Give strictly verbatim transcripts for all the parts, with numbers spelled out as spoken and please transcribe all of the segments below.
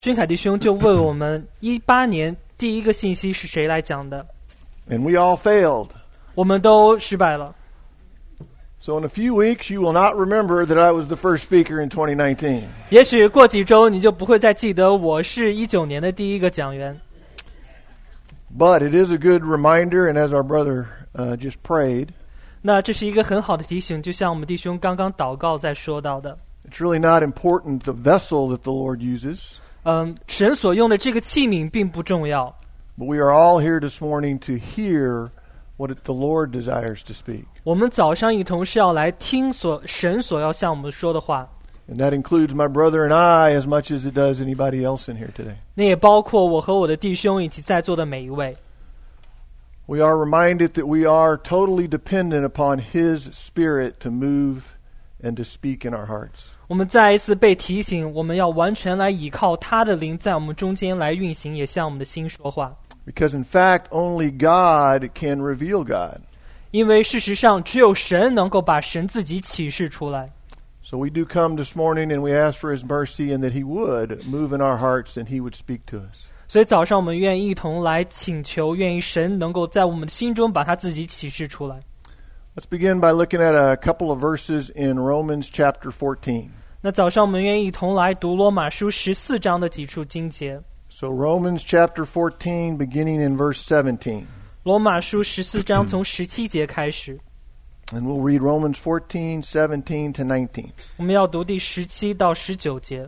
君凯弟兄就问我们一八年第一个信息是谁来讲的？ And we all failed. 我们都失败了。 So in a few weeks, you will not remember that I was the first speaker in twenty nineteen. 也许过几周你就不会再记得我是一九年的第一个讲员。 But it is a good reminder, and as our brother uh, just prayed, 那这是一个很好的提醒，就像我们弟兄刚刚祷告在说到的。 it's really not important the vessel that the Lord uses. 嗯，神所用的这个器皿并不重要。 But we are all here this morning to hear what it, the Lord desires to speak. 我们早上一同是要来听所神所要向我们说的话。 And that includes my brother and I as much as it does anybody else in here today. 那也包括我和我的弟兄以及在座的每一位。 We are reminded that we are totally dependent upon His Spirit to move and to speak in our hearts. 我们再一次被提醒，我们要完全来倚靠他的灵在我们中间来运行，也向我们的心说话。 Because in fact, only God can reveal God. 因为事实上，只有神能够把神自己启示出来。 So we do come this morning and we ask for His mercy and that He would move in our hearts and He would speak to us. 所以早上我们愿意一同来请求，愿意神能够在我们的心中把他自己启示出来。 Let's begin by looking at a couple of verses in Romans chapter fourteen. 那早上我们愿意一同来读罗马书十四章的几处经节。 So Romans chapter fourteen, beginning in verse seventeen. 罗马书十四章从十七节开始。 And we'll read Romans fourteen, seventeen to nineteen. 我们要读第十七到十九节。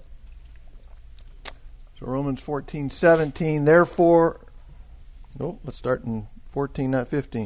So Romans fourteen, seventeen, therefore, oh, let's start in fourteen, not fifteen.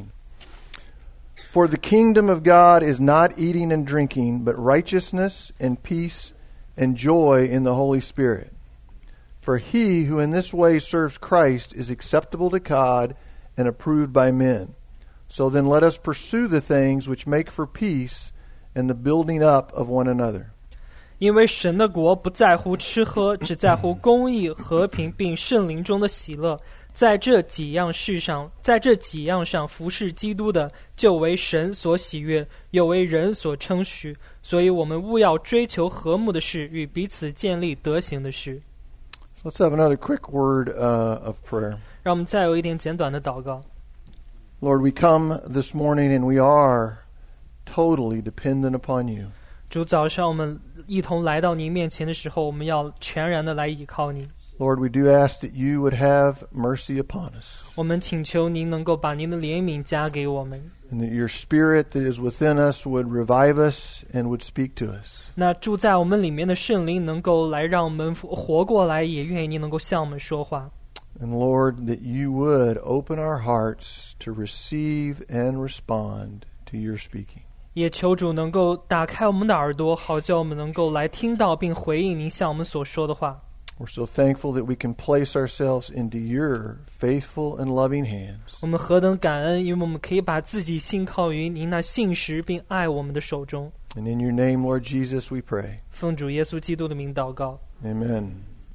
For the kingdom of God is not eating and drinking, but righteousness and peace and joy in the Holy Spirit. For he who in this way serves Christ is acceptable to God and approved by men. So then let us pursue the things which make for peace and the building up of one another. 因为神的国不在乎吃喝，只在乎公义、和平，并圣灵中的喜乐。在这几样事上，在这几样上服侍基督的，就为神所喜悦，又为人所称许。所以我们务要追求和睦的事，与彼此建立德行的事。 So let's have another quick word uh, of prayer. 让我们再有一点简短的祷告。 Lord, we come this morning and we are totally dependent upon you. 主，早上我们一同来到您面前的时候，我们要全然的来倚靠您。 Lord, we do ask that you would have mercy upon us. 我们请求您能够把您的怜悯加给我们。 And that your spirit that is within us would revive us and would speak to us. 那住在我们里面的圣灵能够来让我们活过来，也愿意您能够向我们说话。 And Lord, that you would open our hearts to receive and respond to your speaking. 也求主能够打开我们的耳朵，好叫我们能够来听到并回应您向我们所说的话。 We're so thankful that we can place ourselves into your faithful and loving hands. 我们何等感恩，因为我们可以把自己信靠于您那信实并爱我们的手中。 And in your name, Lord Jesus, we pray. 奉主耶稣基督的名祷告。 Amen.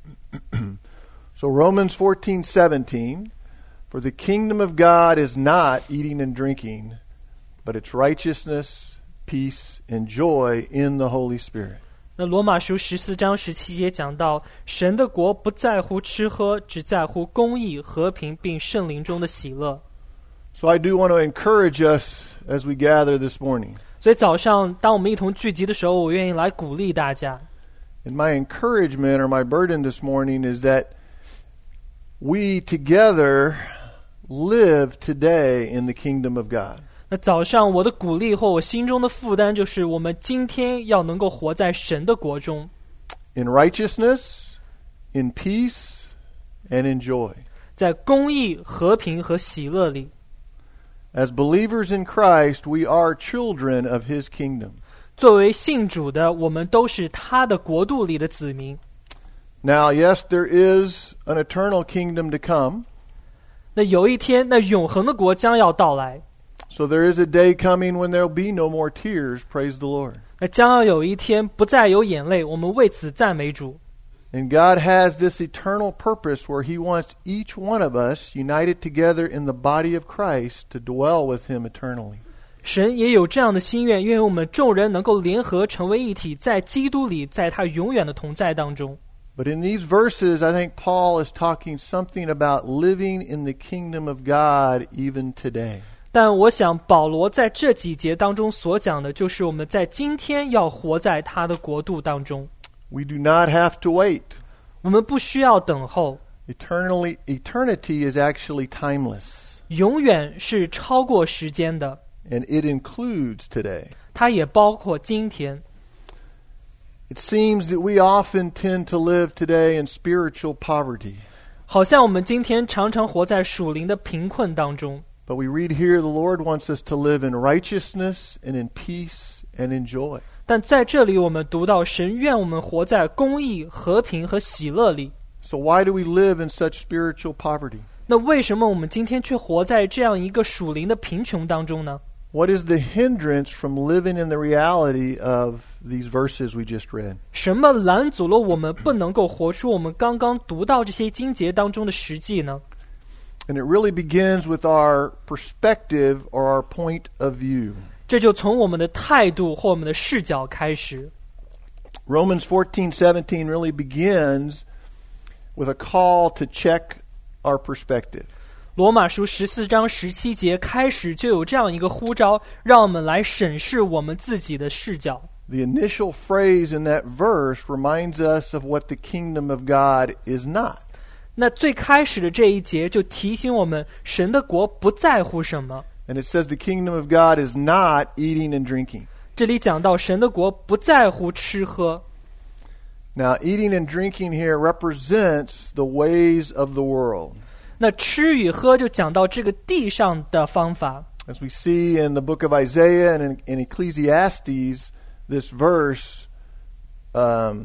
So Romans fourteen, seventeen, for the kingdom of God is not eating and drinking, but it's righteousness, peace, and joy in the Holy Spirit. 那罗马书十四章十七节讲到，神的国不在乎吃喝，只在乎公义、和平，并圣灵中的喜乐。 So I do want to encourage us as we gather this morning. 所以早上当我们一同聚集的时候，我愿意来鼓励大家。 And my encouragement or my burden this morning is that we together live today in the kingdom of God. 那早上我的鼓励或我心中的负担就是，我们今天要能够活在神的国中， In righteousness, in peace, and in joy. 在公义、和平和喜乐里。 As believers in Christ, we are children of His kingdom. 作为信主的，我们都是他的国度里的子民。 Now, yes, there is an eternal kingdom to come. 那有一天，那永恒的国将要到来。 So there is a day coming when there will be no more tears, praise the Lord. 那将要有一天不再有眼泪，我们为此赞美主。 And God has this eternal purpose where He wants each one of us united together in the body of Christ to dwell with Him eternally. 神也有这样的心愿，愿我们众人能够联合成为一体，在基督里，在他永远的同在当中。 But in these verses, I think Paul is talking something about living in the kingdom of God even today. 但我想保罗在这几节当中所讲的就是我们在今天要活在他的国度当中。 We do not have to wait. 我们不需要等候， Eternally, eternity is actually timeless, 永远是超过时间的， and it includes today. 它也包括今天。 It seems that we often tend to live today in spiritual poverty. 好像我们今天常常活在属灵的贫困当中， But we read here the Lord wants us to live in righteousness and in peace and in joy. 但在这里我们读到神愿我们活在公义、和平和喜乐里。 So why do we live in such spiritual poverty? 那为什么我们今天却活在这样一个属灵的贫穷当中呢？ What is the hindrance from living in the reality of these verses we just read? 什么拦阻了我们不能够活出我们刚刚读到这些经节当中的实际呢？ And it really begins with our perspective or our point of view. 这就从我们的态度或我们的视角开始。 Romans fourteen seventeen really begins with a call to check our perspective. 罗马书十四章十七节开始就有这样一个呼召，让我们来审视我们自己的视角。 The initial phrase in that verse reminds us of what the kingdom of God is not. 那最开始的这一节就提醒我们，神的国不在乎什么。 And it says the kingdom of God is not eating and drinking. 这里讲到神的国不在乎吃喝。 Now, eating and drinking here represents the ways of the world. 那吃与喝就讲到这个地上的方法。 As we see in the book of Isaiah and in, in Ecclesiastes, this verse, um,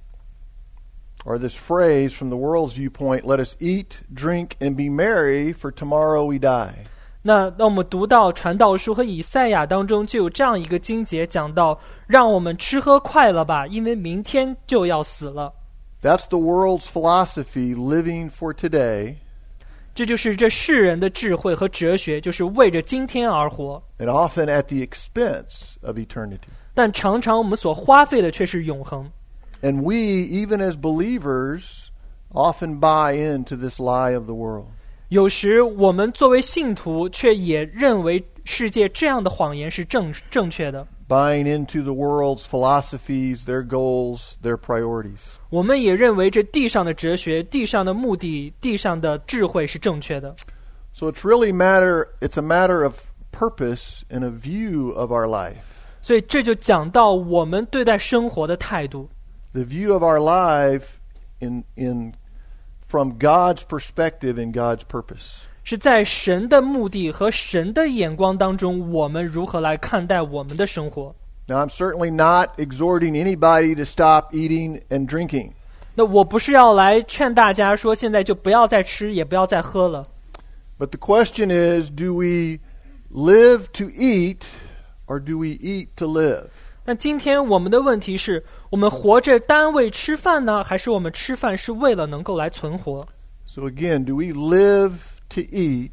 or this phrase from the world's viewpoint, let us eat, drink, and be merry, for tomorrow we die. 那那我们读到传道书和以赛亚当中就有这样一个经节讲到，让我们吃喝快乐吧，因为明天就要死了。 That's the world's philosophy, living for today. 这就是这世人的智慧和哲学，就是为着今天而活， And often at the expense of eternity. 但常常我们所花费的却是永恒。 And we, even as believers, often buy into this lie of the world. 有时我们作为信徒，却也认为世界这样的谎言是正正确的。 Buying into the world's philosophies, their goals, their priorities. 我们也认为这地上的哲学、地上的目的、地上的智慧是正确的。 So it's really matter. It's a matter of purpose and a view of our life. 所以这就讲到我们对待生活的态度。 The view of our life in in from God's perspective and God's purpose. 是在神的目的和神的眼光当中，我们如何来看待我们的生活。 Now, I'm certainly not exhorting anybody to stop eating and drinking. 那我不是要来劝大家说现在就不要再吃，也不要再喝了。 But the question is, do we live to eat or do we eat to live? 那今天我们的问题是，我们活着单为吃饭呢，还是我们吃饭是为了能够来存活？ So again, do we live to eat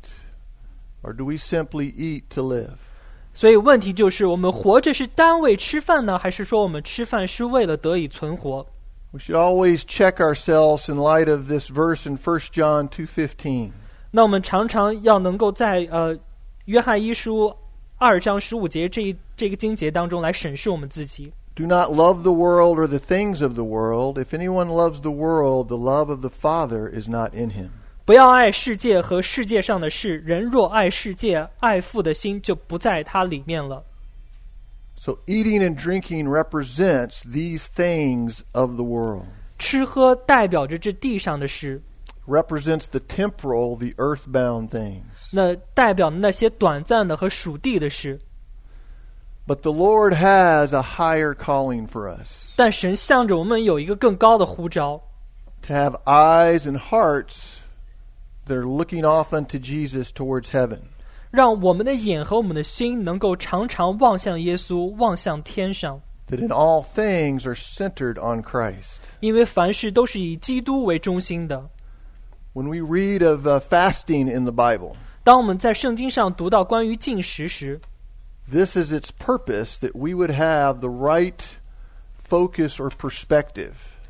or do we simply eat to live? 所以问题就是，我们活着是单为吃饭呢，还是说我们吃饭是为了得以存活？ We should always check ourselves in light of this verse in First John two fifteen. 那我们常常要能够在呃约翰一书二章十五节这一这个经节当中来审视我们自己。 Do not love the world or the things of the world. If anyone loves the world, the love of the Father is not in him. 不要爱世界和世界上的事，人若爱世界，爱父的心就不在它里面了。 So eating and drinking represents these things of the world. 吃喝代表着这地上的事， Represents the temporal, the earthbound things. 那代表那些短暂的和属地的事。 But the Lord has a higher calling for us. 但神向着我们有一个更高的呼召， To have eyes and hearts that are looking off unto Jesus towards heaven. 让我们的眼和我们的心能够常常望向耶稣，望向天上。 That in all things are centered on Christ. 因为凡事都是以基督为中心的。 When we read of uh, fasting in the Bible, 当我们在圣经上读到关于禁食时， this is its purpose, that we would have the right focus or perspective.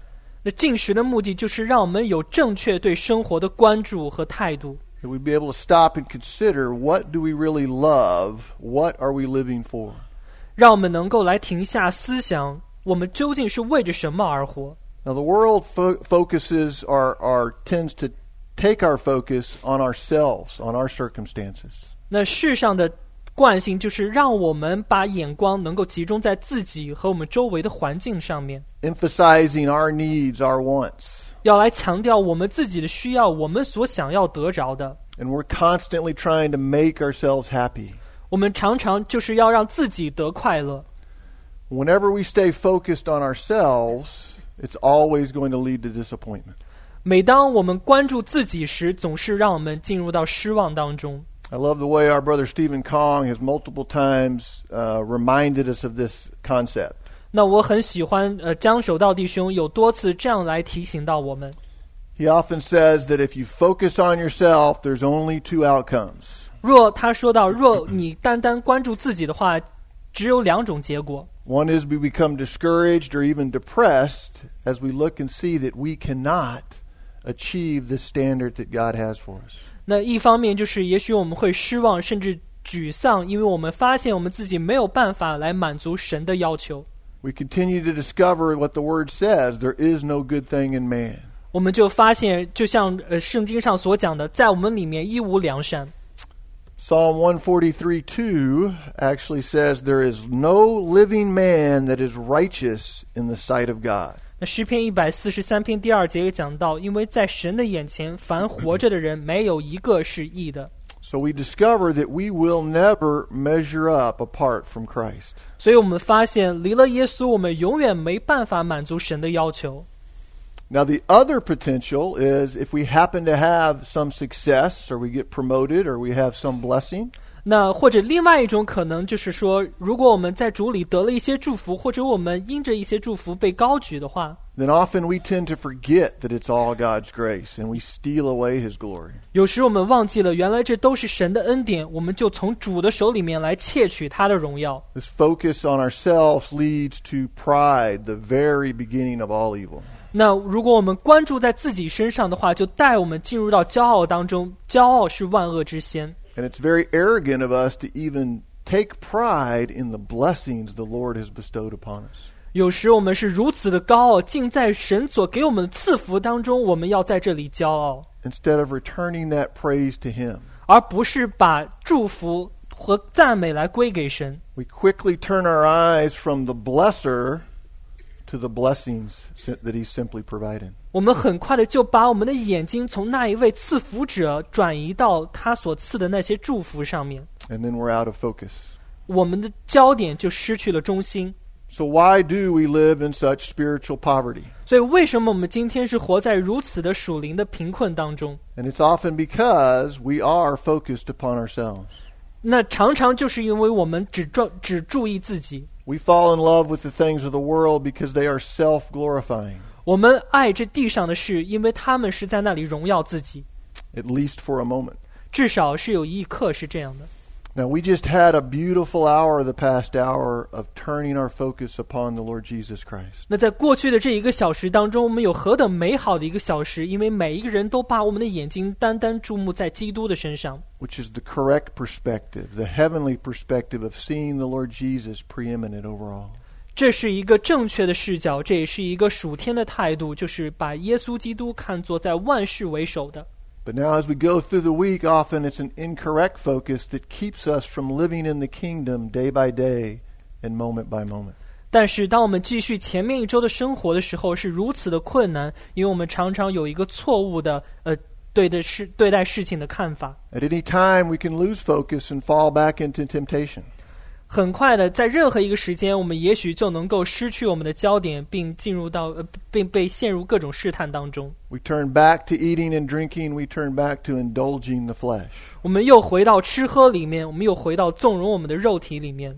那进食的目的就是让我们有正确对生活的关注和态度。 That we'd be able to stop and consider, what do we really love? What are we living for? 让我们能够来停下思想，我们究竟是为着什么而活。 Now the world fo- focuses or, or tends to take our focus on ourselves, on our circumstances. 那世上的惯性就是让我们把眼光能够集中在自己和我们周围的环境上面， Emphasizing our needs, our wants. 要来强调我们自己的需要，我们所想要得着的。 And we're constantly trying to make ourselves happy. 我们常常就是要让自己得快乐。 Whenever we stay focused on ourselves, it's always going to lead to disappointment. 每当我们关注自己时，总是让我们进入到失望当中。 I love the way our brother Stephen Kong has multiple times uh, reminded us of this concept. 那我很喜欢呃江守道弟兄有多次这样来提醒到我们。 He often says that if you focus on yourself, there's only two outcomes. 若他说到，若你单单关注自己的话，只有两种结果。 One is we become discouraged or even depressed as we look and see that we cannot achieve the standard that God has for us. 那一方面就是也许我们会失望甚至沮丧，因为我们发现我们自己没有办法来满足神的要求。 We continue to discover what the Word says, there is no good thing in man. 我们就发现，就像呃圣经上所讲的，在我们里面一无良善。 Psalm one forty-three two actually says there is no living man that is righteous in the sight of God. 那诗篇一百四十三篇第二节也讲到，因为在神的眼前，凡活着的人没有一个是义的。 So we discover that we will never measure up apart from Christ. 所以我们发现，离了耶稣，我们永远没办法满足神的要求。 Now the other potential is if we happen to have some success or we get promoted or we have some blessing. 那或者另外一种可能就是说，如果我们在主里得了一些祝福，或者我们因着一些祝福被高举的话， Then often we tend to forget that it's all God's grace and we steal away His glory. 有时我们忘记了，原来这都是神的恩典，我们就从主的手里面来窃取他的荣耀。 This focus on ourselves leads to pride, the very beginning of all evil. 那如果我们关注在自己身上的话，就带我们进入到骄傲当中，骄傲是万恶之先。 And it's very arrogant of us to even take pride in the blessings the Lord has bestowed upon us. 有时我们是如此的高傲，竟在神所给我们的赐福当中，我们要在这里骄傲， Instead of returning that praise to Him. 而不是把祝福和赞美来归给神。 We quickly turn our eyes from the blesser to the blessings that He's simply provided. 我们很快的就把我们的眼睛从那一位赐福者转移到他所赐的那些祝福上面， And then we're out of focus. 我们的焦点就失去了中心。 So why do we live in such spiritual poverty? 所以为什么我们今天是活在如此的属灵的贫困当中？ And it's often because we are focused upon ourselves. 那常常就是因为我们只注只注意自己， We fall in love with the things of the world because they are self-glorifying, 我们爱这地上的事，因为他们是在那里荣耀自己， at least for a moment. 至少是有一刻是这样的。 Now, we just had a beautiful hour the past hour of turning our focus upon the Lord Jesus Christ. 那在过去的这一个小时当中，我们有何等美好的一个小时，因为每一个人都把我们的眼睛单单注目在基督的身上， Which is the correct perspective, the heavenly perspective of seeing the Lord Jesus preeminent over all. 这是一个正确的视角，这也是一个属天的态度，就是把耶稣基督看作在万事为首的。 But now as we go through the week, often it's an incorrect focus that keeps us from living in the kingdom day by day and moment by moment. 但是当我们继续前面一周的生活的时候，是如此的困难，因为我们常常有一个错误的呃对的事对待事情的看法。 At any time, we can lose focus and fall back into temptation. 很快的，在任何一个时间，我们也许就能够失去我们的焦点，并进入到呃，并被陷入各种试探当中。 We turn back to eating and drinking. We turn back to indulging the flesh. 我们又回到吃喝里面，我们又回到纵容我们的肉体里面。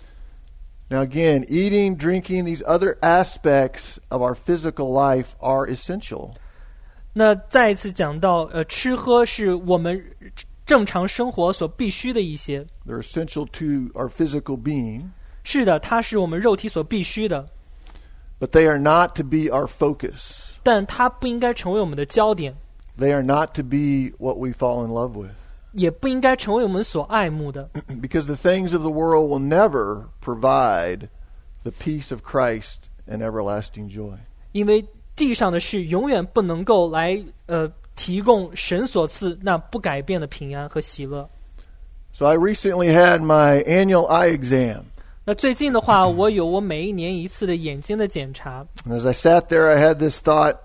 Now again, eating, drinking, these other aspects of our physical life are essential. 那再一次讲到，呃，吃喝是我们正常生活所必须的一些。 They're essential to our physical being. 是的，它是我们肉体所必须的。 But they are not to be our focus. 但它不应该成为我们的焦点， They are not to be what we fall in love with. 也不应该成为我们所爱慕的。 Because the things of the world will never provide the peace of Christ and everlasting joy. 因为地上的事永远不能够来呃提供神所赐那不改变的平安和喜乐。 So I recently had my annual eye exam. 那最近的话，我有我每一年一次的眼睛的检查。 And as I sat there, I had this thought,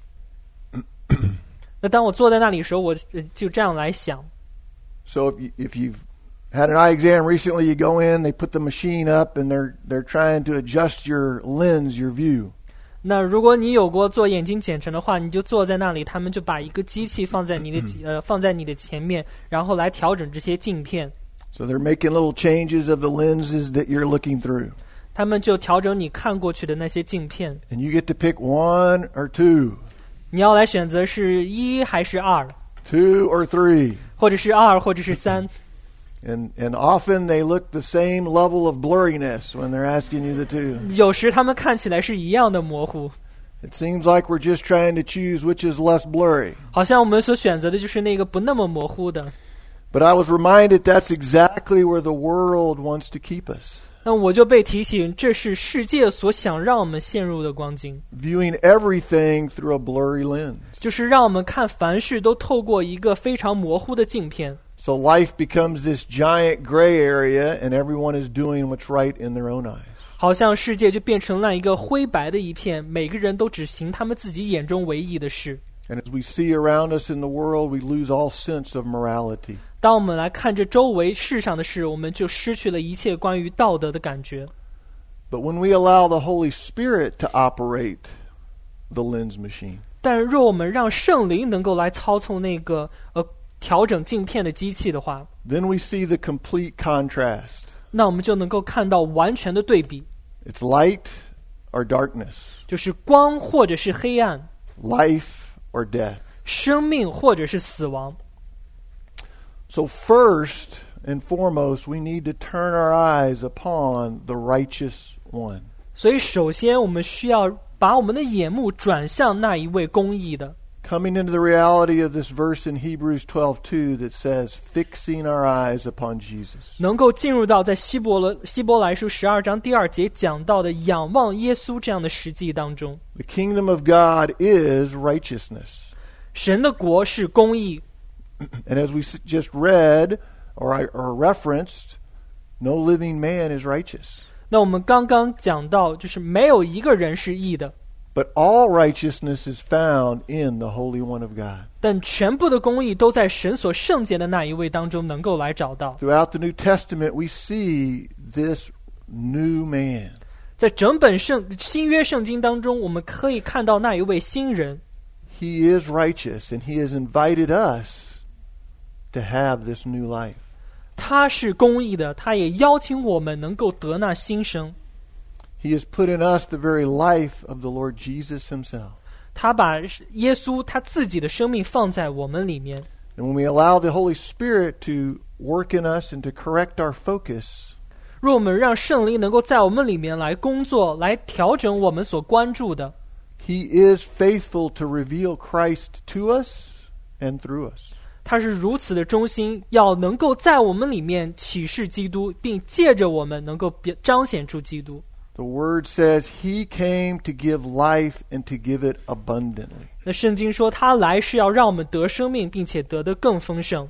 那当我坐在那里的时候，我呃就这样来想。 so if, you, if you've had an eye exam recently, you go in, they put the machine up, and they're, they're trying to adjust your lens, your view. 那如果你有过做眼睛检查的话，你就坐在那里，他们就把一个机器放在你的呃放在你的前面，然后来调整这些镜片。 So they're making little changes of the lenses that you're looking through. 他们就调整你看过去的那些镜片， And you get to pick one or two, 你要来选择是一还是二， two or three. 或者是二，或者是三。 And, and often they look the same level of blurriness when they're asking you the two. 有时他们看起来是一样的模糊， It seems like we're just trying to choose which is less blurry. 好像我们所选择的就是那个不那么模糊的。 But I was reminded that's exactly where the world wants to keep us. 那我就被提醒，这是世界所想让我们陷入的光景， Viewing everything through a blurry lens. 就是让我们看凡事都透过一个非常模糊的镜片。 So life becomes this giant gray area and everyone is doing what's right in their own eyes. 好像世界就变成了一个灰白的一片，每个人都只行他们自己眼中唯一的事。 And as we see around us in the world, we lose all sense of morality. 当我们来看这周围世上的事，我们就失去了一切关于道德的感觉。 But when we allow the Holy Spirit to operate the lens machine, 但若我们让圣灵能够来操纵那个呃调整镜片的机器的话， then we see the complete contrast. 那我们就能够看到完全的对比， It's light or darkness, 就是光或者是黑暗， life or death. 生命或者是死亡。 So first and foremost, we need to turn our eyes upon the righteous one. 所以首先我们需要把我们的眼目转向那一位公义的。 Coming into the reality of this verse in Hebrews twelve two that says, fixing our eyes upon Jesus. 能够进入到在希伯来希伯来书十二章第二节讲到的仰望耶稣这样的实际当中， The kingdom of God is righteousness. 神的国是公义。 And as we s- just read or, I, or referenced, no living man is righteous. 那我们刚刚讲到，就是没有一个人是义的， But all righteousness is found in the Holy One of God. 但全部的公义都在神所圣洁的那一位当中能够来找到。 Throughout the New Testament, we see this new man. 在整本圣新约圣经当中，我们可以看到那一位新人， He is righteous, and He has invited us to have this new life. 他是公义的，他也邀请我们能够得那新生。 He has put in us the very life of the Lord Jesus Himself. 他把耶稣他自己的生命放在我们里面。 And when we allow the Holy Spirit to work in us and to correct our focus, 若我们让圣灵能够在我们里面来工作，来调整我们所关注的， He is faithful to reveal Christ to us and through us. 他是如此的忠心，要能够在我们里面启示基督，并借着我们能够表彰显出基督。 The Word says He came to give life and to give it abundantly. 那圣经说他来是要让我们得生命，并且得得更丰盛，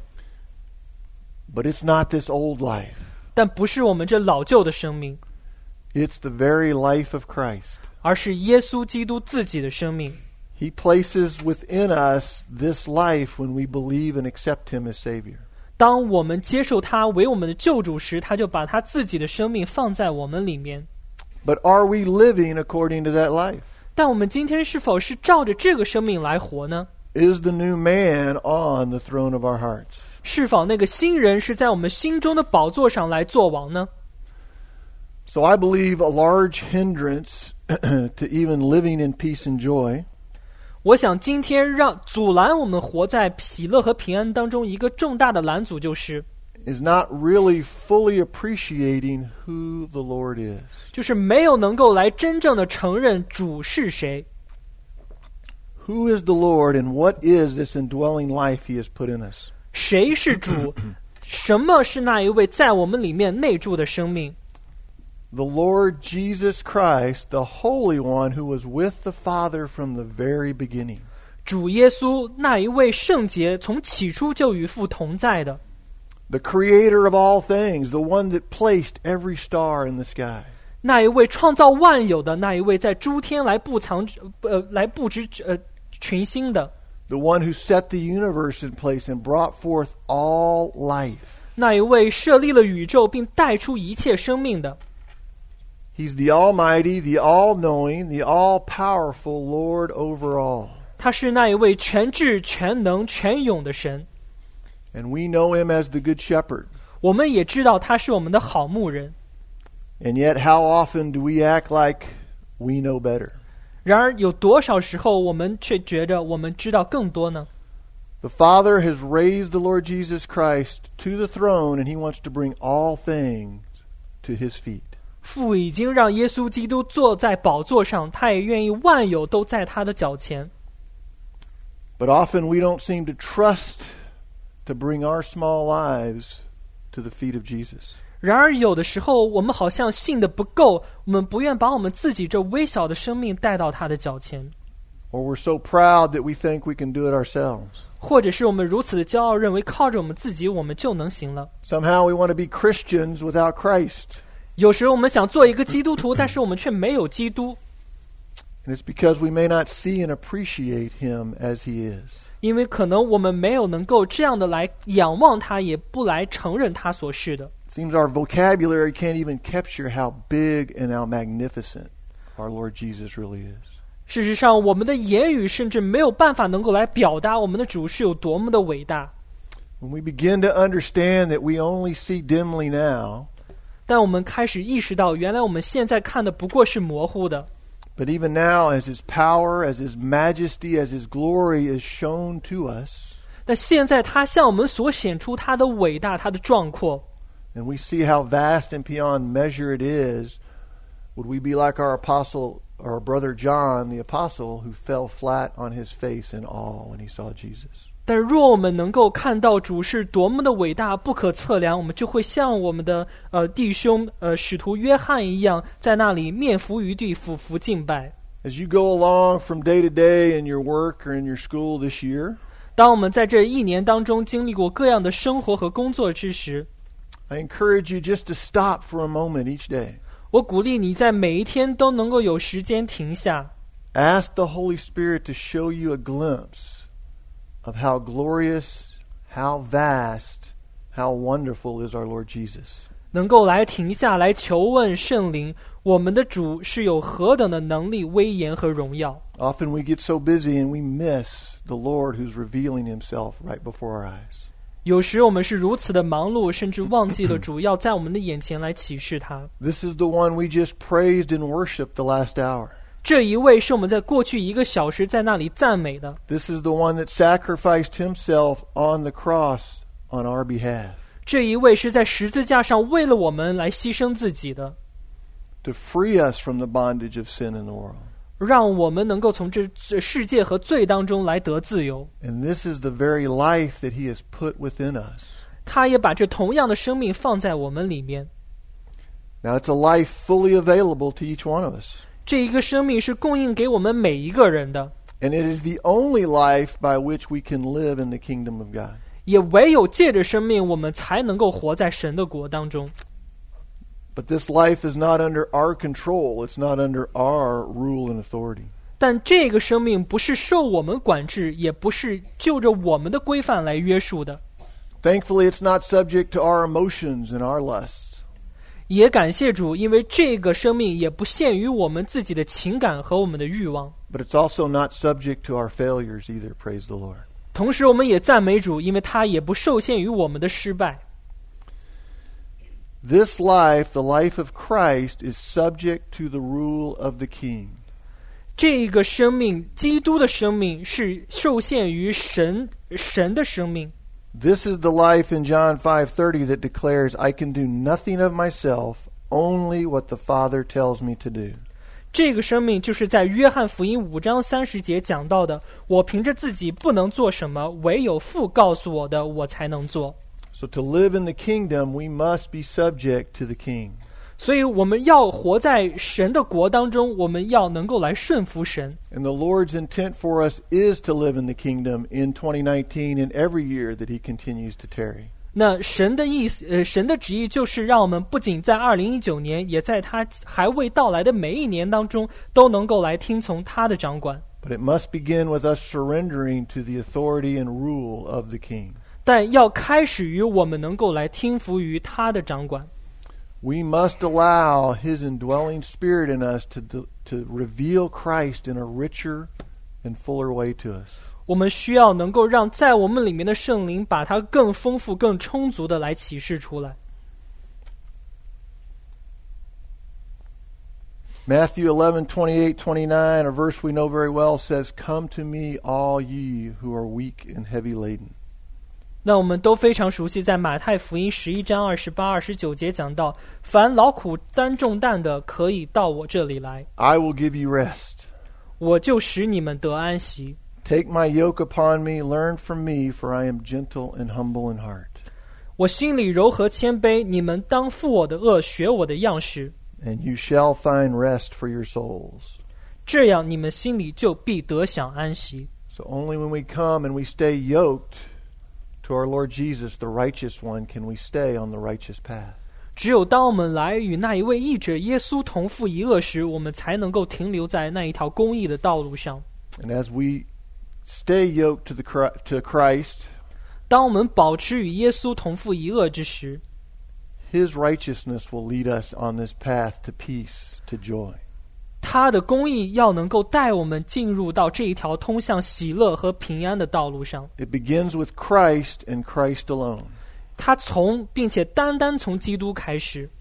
But it's not this old life. 但不是我们这老旧的生命， It's the very life of Christ. 而是耶稣基督自己的生命。 He places within us this life when we believe and accept Him as Savior. 当我们接受他为我们的救主时，他就把他自己的生命放在我们里面。 But are we living according to that life? 但我们今天是否是照着这个生命来活呢？ Is the new man on the throne of our hearts? 是否那个新人是在我们心中的宝座上来做王呢？ So I believe a large hindrance to even living in peace and joy 我想今天让阻拦我们活在喜乐和平安当中一个重大的拦阻，就是 is not really fully appreciating who the Lord is. 就是没有能够来真正的承认主是谁。 Who is the Lord and what is this indwelling life he has put in us? 谁是主？什么是那一位在我们里面内住的生命？ The Lord Jesus Christ, the Holy One who was with the Father from the very beginning. 主耶稣，那一位圣洁，从起初就与父同在的。 The Creator of all things, the one that placed every star in the sky. 那一位创造万有的，那一位在诸天来布藏呃来布置呃群星的。 The one who set the universe in place and brought forth all life. 那一位设立了宇宙并带出一切生命的。 He's the Almighty, the All-Knowing, the All-Powerful Lord over all. 他是那一位全智、全能、全勇的神。 And we know him as the Good Shepherd. 我们也知道他是我们的好牧人。 And yet how often do we act like we know better? 然而有多少时候我们却觉得我们知道更多呢？ The Father has raised the Lord Jesus Christ to the throne, and he wants to bring all things to his feet. 父已经让耶稣基督坐在宝座上，他也愿意万有都在他的脚前。 But often we don't seem to trust to bring our small lives to the feet of Jesus. 然而有的时候我们好像信的不够，我们不愿把我们自己这微小的生命带到他的脚前。 Or we're so proud that we think we can do it ourselves. 或者是我们如此的骄傲，认为靠着我们自己我们就能行了。 Somehow we want to be Christians without Christ. 有时我们想做一个基督徒，但是我们却没有基督。 And it's because we may not see and appreciate him as he is. 因为可能我们没有能够这样的来仰望他，也不来承认他所是的。 It seems our vocabulary can't even capture how big and how magnificent our Lord Jesus really is. 事实上，我们的言语甚至没有办法能够来表达我们的主是有多么的伟大。 When we begin to understand that we only see dimly now, 但我们开始意识到，原来我们现在看的不过是模糊的。 but even now as his power, as his majesty, as his glory is shown to us, 但现在他向我们所显出他的伟大，他的壮阔。 and we see how vast and beyond measure it is, would we be like our apostle, our brother John, the apostle, who fell flat on his face in awe when he saw Jesus? 但若我们能够看到主是多么的伟大不可测量，我们就会像我们的呃弟兄呃使徒约翰一样，在那里面伏于地，俯伏敬拜。 As you go along from day to day in your work or in your school this year, 当我们在这一年当中经历过各样的生活和工作之时， I encourage you just to stop for a moment each day. 我鼓励你在每一天都能够有时间停下， Ask the Holy Spirit to show you a glimpse of how glorious, how vast, how wonderful is our Lord Jesus. 能够来停下来求问圣灵，我们的主是有何等的能力、威严和荣耀。 Often we get so busy and we miss the Lord who's revealing himself right before our eyes. 有时我们是如此的忙碌，甚至忘记了主要在我们的眼前来启示他。 This is the one we just praised and worshiped the last hour. 这一位是我们在过去一个小时在那里赞美的， This is the one that sacrificed himself on the cross on our behalf 这一位是在十字架上为了我们来牺牲自己的， to free us from the bondage of sin in the world. 让我们能够从这世界和罪当中来得自由。 And this is the very life that he has put within us. 他也把这同样的生命放在我们里面。 Now it's a life fully available to each one of us. 这一个生命是供应给我们每一个人的， And it is the only life by which we can live in the kingdom of God. 也唯有借着生命，我们才能够活在神的国当中。 But this life is not under our control. It's not under our rule and authority. 但这个生命不是受我们管制，也不是就着我们的规范来约束的。 Thankfully, it's not subject to our emotions and our lusts. 也感谢主，因为这个生命也不限于我们自己的情感和我们的欲望。 But it's also not subject to our failures either, praise the Lord. 同时我们也赞美主，因为他也不受限于我们的失败。 This life, the life of Christ, is subject to the rule of the King. 这个生命，基督的生命是受限于神神的生命。 This is the life in John five thirty that declares, I can do nothing of myself, only what the Father tells me to do. 这个生命就是在约翰福音五章三十节讲到的，我凭着自己不能做什么，唯有父告诉我的，我才能做。 So to live in the kingdom, we must be subject to the king. 所以我们要活在神的国当中，我们要能够来顺服神。 And the Lord's intent for us is to live in the kingdom in twenty nineteen and every year that He continues to tarry. 那神的意思，呃，神的旨意就是让我们不仅在二零一九年，也在他还未到来的每一年当中，都能够来听从他的掌管。 But it must begin with us surrendering to the authority and rule of the king. 但要开始于我们能够来听服于他的掌管。 We must allow His indwelling Spirit in us to, to reveal Christ in a richer and fuller way to us. 我们需要能够让在我们里面的圣灵把它更丰富、更充足的来启示出来。 Matthew eleven, twenty-eight, twenty-nine, a verse we know very well, says, Come to me, all ye who are weak and heavy laden. 那我们都非常熟悉，在马太福音十一章二十八、二十九节讲到，凡劳苦担重担的，可以到我这里来， I will give you rest. 我就使你们得安息。 Take my yoke upon me, learn from me, for I am gentle and humble in heart. 我心里柔和谦卑，你们当负我的恶，学我的样式， And you shall find rest for your souls. 这样你们心里就必得享安息。 So only when we come and we stay yoked to our Lord Jesus, the righteous one, can we stay on the righteous path. 只有当我们来与那一位义者耶稣同负一恶时，我们才能够停留在那一条公义的道路上。 And as we stay yoked to the to Christ, 当我们保持与耶稣同负一恶之时， His righteousness will lead us on this path to peace, to joy. 他的公义要能够带我们进入到这一条通向喜乐和平安的道路上。 It begins with Christ and Christ alone. 他从并且单单从基督开始。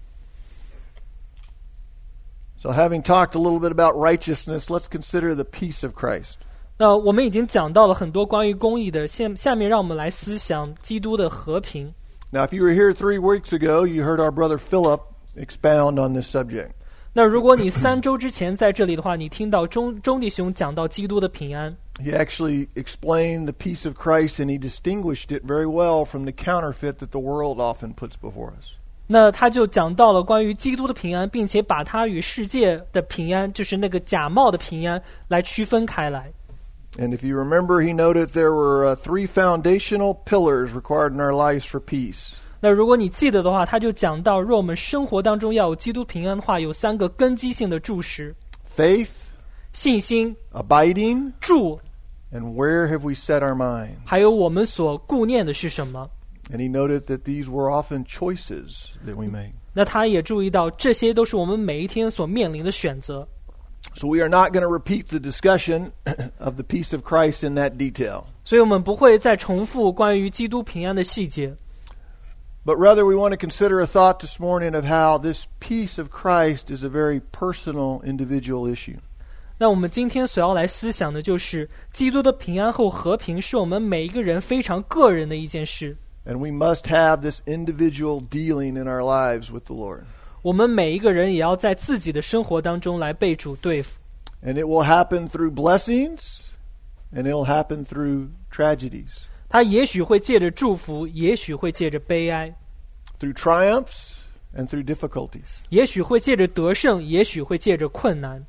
So having talked a little bit about righteousness, let's consider the peace of Christ. 那我们已经讲到了很多关于公义的，现下面让我们来思想基督的和平。 Now, if you were here three weeks ago, you heard our brother Philip expound on this subject. 那如果你三周之前在这里的话，你听到钟钟弟兄讲到基督的平安， He actually explained the peace of Christ, and he distinguished it very well from the counterfeit that the world often puts before us. 那他就讲到了关于基督的平安，并且把它与世界的平安，就是那个假冒的平安来区分开来。 And if you remember, he noted there were uh, three foundational pillars required in our lives for peace. 那如果你记得的话，他就讲到，若我们生活当中要有基督平安的话，有三个根基性的柱石： Faith, 信心、 abiding, 住， and where have we set our minds? 还有我们所顾念的是什么。 And he noted that these were often choices that we make. 那他也注意到，这些都是我们每一天所面临的选择。 So we are not going to repeat the discussion of the peace of Christ in that detail. 所以我们不会再重复关于基督平安的细节。 But rather we want to consider a thought this morning of how this peace of Christ is a very personal, individual issue. 那我们今天所要来思想的就是，基督的平安和和平是我们每一个人非常个人的一件事。 And we must have this individual dealing in our lives with the Lord. 我们每一个人也要在自己的生活当中来被主对付。 And it will happen through blessings, and it will happen through tragedies. 他也许会借着祝福，也许会借着悲哀， Through triumphs and through difficulties. 也许会借着得胜，也许会借着困难。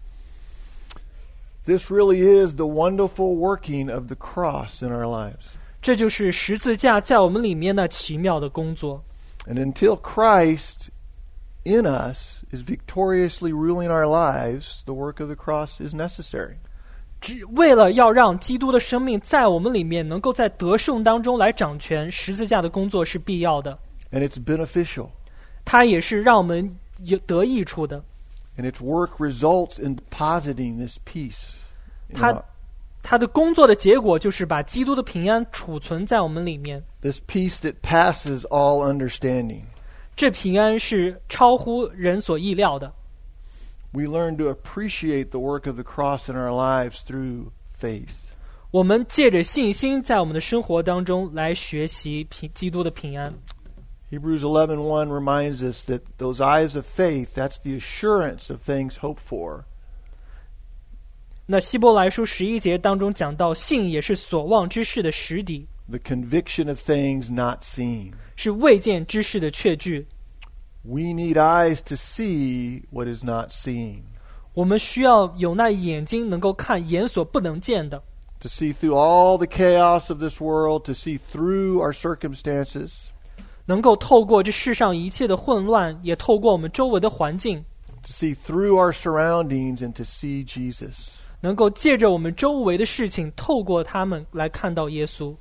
This really is the wonderful working of the cross in our lives. 这就是十字架在我们里面那奇妙的工作。 And until Christ in us is victoriously ruling our lives, the work of the cross is necessary. 只为了要让基督的生命在我们里面能够在得胜当中来掌权，十字架的工作是必要的。 And it's beneficial. 它也是让我们有得益处的。 And its work results in depositing this peace. in 它 our- 它的工作的结果就是把基督的平安储存在我们里面。 This peace that passes all understanding. 这平安是超乎人所意料的。 We learn to appreciate the work of the cross in our lives through faith. 我们借着信心，在我们的生活当中来学习平基督的平安。 Hebrews eleven one reminds us that those eyes of faith, that's the assurance of things hoped for, 那希伯来书十一节当中讲到，信也是所望之事的实底， the conviction of things not seen. 是未见之事的确据。 We need eyes to see what is not seen, 我们需要有那眼睛能够看眼所不能见的， to see through all the chaos of this world, to see through our circumstances, 能够透过这世上一切的混乱，也透过我们周围的环境， to see through our surroundings and to see Jesus. 能够借着我们周围的事情，透过他们来看到耶稣，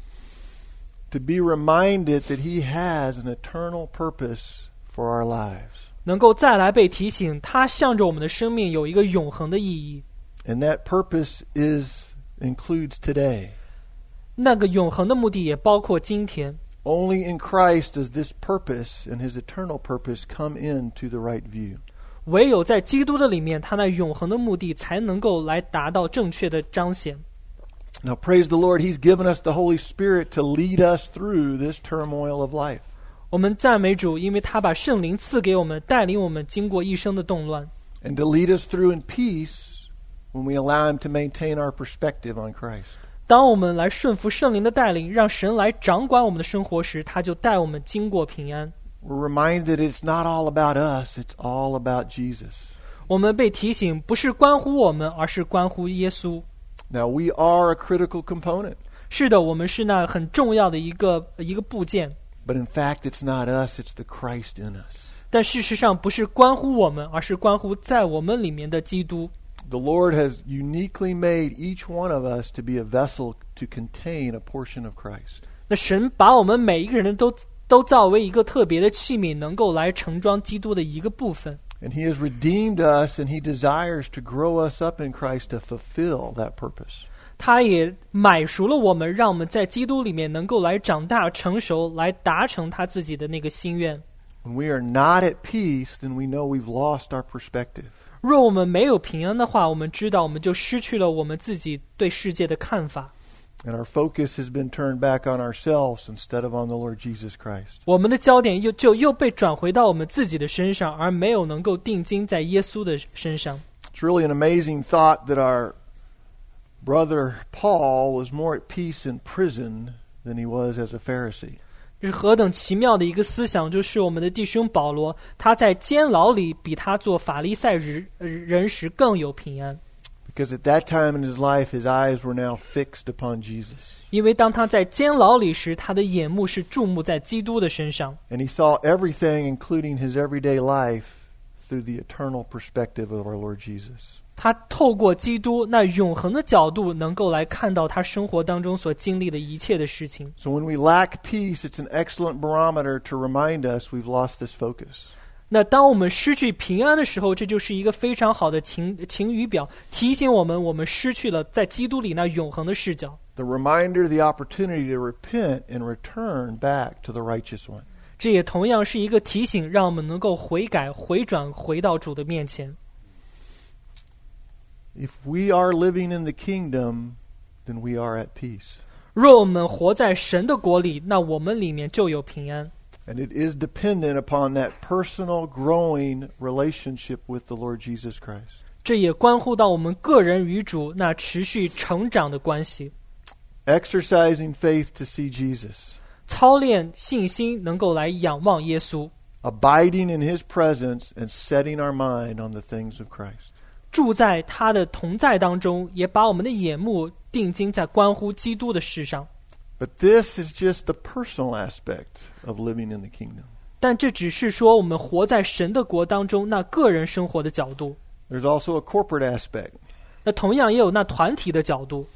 To be reminded that He has an eternal purpose for our lives. 能够再来被提醒，他向着我们的生命有一个永恒的意义。 And that purpose is includes today. 那个永恒的目的也包括今天。 Only in Christ does this purpose and His eternal purpose come into the right view. 唯有在基督的里面，他那永恒的目的才能够来达到正确的彰显。 Now praise the Lord, He's given us the Holy Spirit to lead us through this turmoil of life. 我们赞美主，因为他把圣灵赐给我们，带领我们经过一生的动乱， And to lead us through in peace when we allow Him to maintain our perspective on Christ. 当我们来顺服圣灵的带领，让神来掌管我们的生活时，他就带我们经过平安。 We're reminded it's not all about us, it's all about Jesus. 我们被提醒，不是关乎我们，而是关乎耶稣。 Now we are a critical component, 是的，我们是那很重要的一个一个部件， but in fact it's not us, it's the Christ in us. 但事实上不是关乎我们，而是关乎在我们里面的基督。 The Lord has uniquely made each one of us to be a vessel to contain a portion of Christ. 那神把我们每一个人都都造为一个特别的器皿，能够来盛装基督的一个部分。 And He has redeemed us, and He desires to grow us up in Christ to fulfill that purpose. 他也买赎了我们，让我们在基督里面能够来长大成熟，来达成他自己的那个心愿。 When we are not at peace, then we know we've lost our perspective. 若我们没有平安的话，我们知道我们就失去了我们自己对世界的看法， And our focus has been turned back on ourselves instead of on the Lord Jesus Christ. 我们的焦点又就又被转回到我们自己的身上，而没有能够定睛在耶稣的身上。 It's really an amazing thought that our brother Paul was more at peace in prison than he was as a Pharisee. 这是何等奇妙的一个思想，就是我们的弟兄保罗，他在监牢里比他做法利赛人人时更有平安。 Because at that time in his life, his eyes were now fixed upon Jesus. 因为当他在监牢里时，他的眼目是注目在基督的身上， And he saw everything, including his everyday life, through the eternal perspective of our Lord Jesus. 他透过基督那永恒的角度，能够来看到他生活当中所经历的一切的事情。 So when we lack peace, it's an excellent barometer to remind us we've lost this focus. 那当我们失去平安的时候，这就是一个非常好的晴晴雨表，提醒我们我们失去了在基督里那永恒的视角。 The reminder, the opportunity to repent and return back to the righteous one. 这也同样是一个提醒，让我们能够悔改、回转，回到主的面前。 If we are living in the kingdom, then we are at peace. 若我们活在神的国里，那我们里面就有平安。 And it is dependent upon that personal growing relationship with the Lord Jesus Christ. 这也关乎到我们个人与主那持续成长的关系。 Exercising faith to see Jesus. 操练信心，能够来仰望耶稣， Abiding in His presence and setting our mind on the things of Christ. 住在他的同在当中，也把我们的眼目定睛在关乎基督的事上。 But this is just the personal aspect of living in the kingdom. 但这只是说我们活在神的国当中那个人生活的角度。 There's also a corporate aspect. 那同样也有那团体的角度。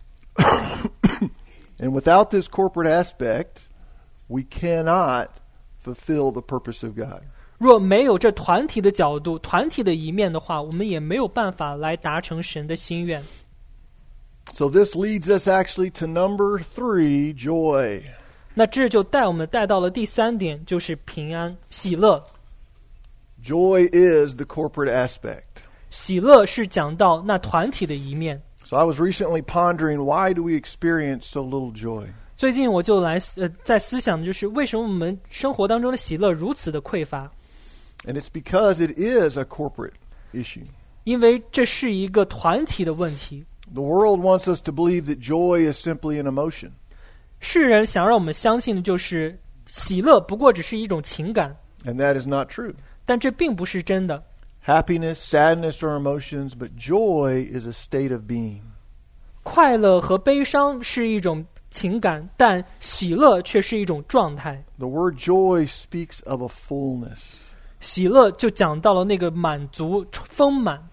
And without this corporate aspect, we cannot fulfill the purpose of God. 若没有这团体的角度、团体的一面的话，我们也没有办法来达成神的心愿。 So this leads us actually to number three, joy. 那这就带我们带到了第三点，就是平安、喜乐。 Joy is the corporate aspect. 喜乐是讲到那团体的一面。 So I was recently pondering, why do we experience so little joy? 最近我就来呃在思想，就是为什么我们生活当中的喜乐如此的匮乏？ And it's because it is a corporate issue. 因为这是一个团体的问题。 The world wants us to believe that joy is simply an emotion. 世人想让我们相信的就是喜乐不过只是一种情感， And that is not true. 但这并不是真的。 Happiness, sadness are emotions, but joy is a state of being. 快乐和悲伤是一种情感，但喜乐却是一种状态。 The word joy speaks of a fullness. 喜乐就讲到了那个满足、丰满。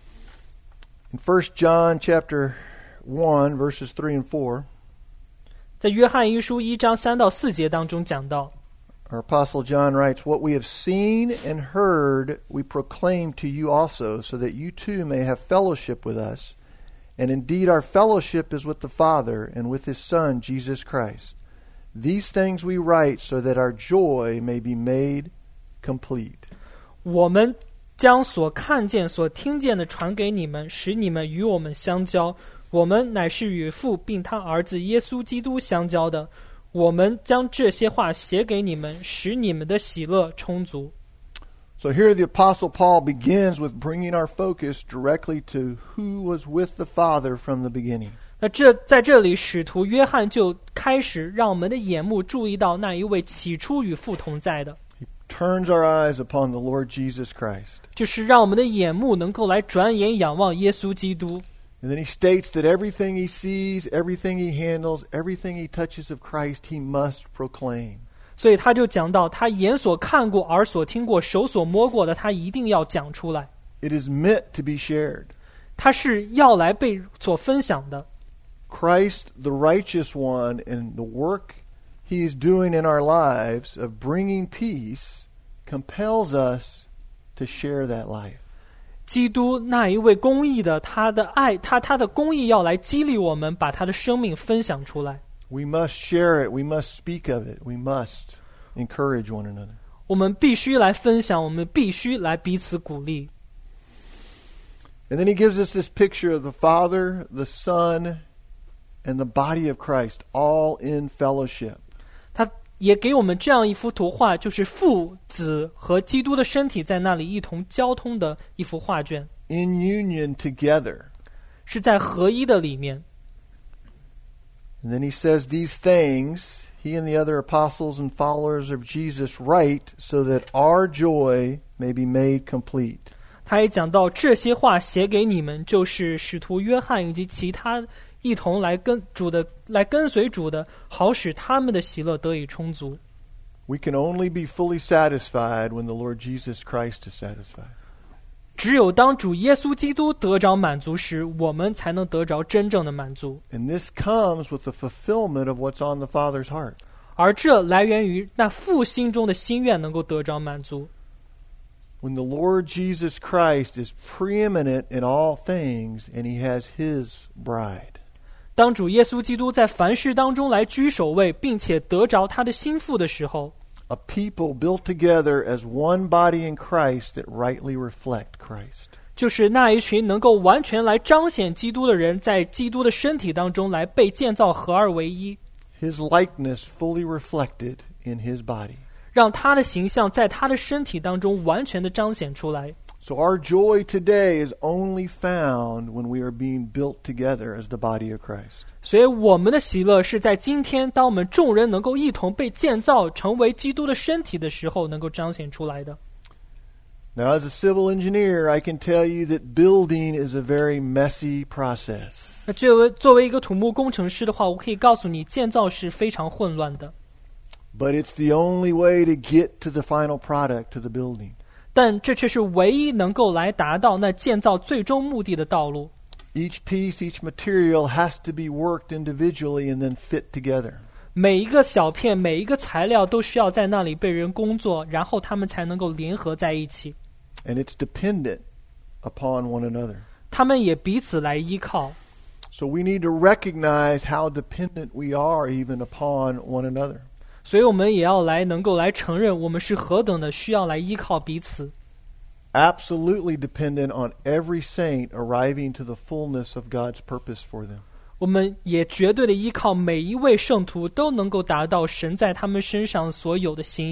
In First John chapter one, verses three and four, 在约翰一书一章三到四节当中讲到， our apostle John writes, "What we have seen and heard, we proclaim to you also, so that you too may have fellowship with us. And indeed our fellowship is with the Father and with His Son, Jesus Christ. These things we write so that our joy may be made complete." 我们将所看见、所听见的传给你们，使你们与我们相交。我们乃是与父并他儿子耶稣基督相交的。我们将这些话写给你们，使你们的喜乐充足。 So here the Apostle Paul begins with bringing our focus directly to who was with the Father from the beginning. 那这在这里，使徒约翰就开始让我们的眼目注意到那一位起初与父同在的， He turns our eyes upon the Lord Jesus Christ. 就是让我们的眼目能够来转眼仰望耶稣基督。 And then he states that everything he sees, everything he handles, everything he touches of Christ, he must proclaim. 所以他就讲到，他眼所看过、耳所听过、手所摸过的，他一定要讲出来。 It is meant to be shared. 他是要来被所分享的。 Christ, the righteous one, and the work he is doing in our lives of bringing peace compels us to share that life. 基督那一位公义的，他的爱，他他的公义要来激励我们，把他的生命分享出来。 We must share it. We must speak of it. We must encourage one another. 我们必须来分享，我们必须来彼此鼓励。 And then he gives us this picture of the Father, the Son, and the body of Christ, all in fellowship. 他也给我们这样一幅图画，就是父子和基督的身体在那里一同交通的一幅画卷， In union together. 是在合一的里面。 And then he says these things, he and the other apostles and followers of Jesus write so that our joy may be made complete. 他也讲到这些话写给你们，就是使徒约翰以及其他一同来跟主的、来跟随主的，好使他们的喜乐得以充足。 We can only be fully satisfied when the Lord Jesus Christ is satisfied. 只有当主耶稣基督得着满足时，我们才能得着真正的满足。 And this comes with the fulfillment of what's on the Father's heart. 而这来源于那父心中的心愿能够得着满足。 When the Lord Jesus Christ is preeminent in all things and he has his bride. 当主耶稣基督在凡事当中来居首位，并且得着他的心腹的时候， A people built together as one body in Christ that rightly reflect Christ. 就是那一群能够完全来彰显基督的人，在基督的身体当中来被建造合二为一， His likeness fully reflected in his body. 让他的形象在他的身体当中完全的彰显出来。 So our joy today is only found when we are being built together as the body of Christ. 所以我们的喜乐是在今天，当我们众人能够一同被建造成为基督的身体的时候，能够彰显出来的。 Now, as a civil engineer, I can tell you that building is a very messy process. 那作为作为一个土木工程师的话，我可以告诉你，建造是非常混乱的。 But it's the only way to get to the final product, to the building. 但这却是唯一能够来达到那建造最终目的的道路。 Each piece, each material has to be worked individually and then fit together. 每一个小片，每一个材料都需要在那里被人工作，然后他们才能够联合在一起。 And it's dependent upon one another. 他们也彼此来依靠。 So we need to recognize how dependent we are even upon one another. 所以我们也要来能够来承认，我们是何等的需要来依靠彼此。 Absolutely dependent on every saint arriving to the fullness of God's purpose for them. 我们也绝对的依靠每一位圣徒都能够达到神在他们身上所有的心意。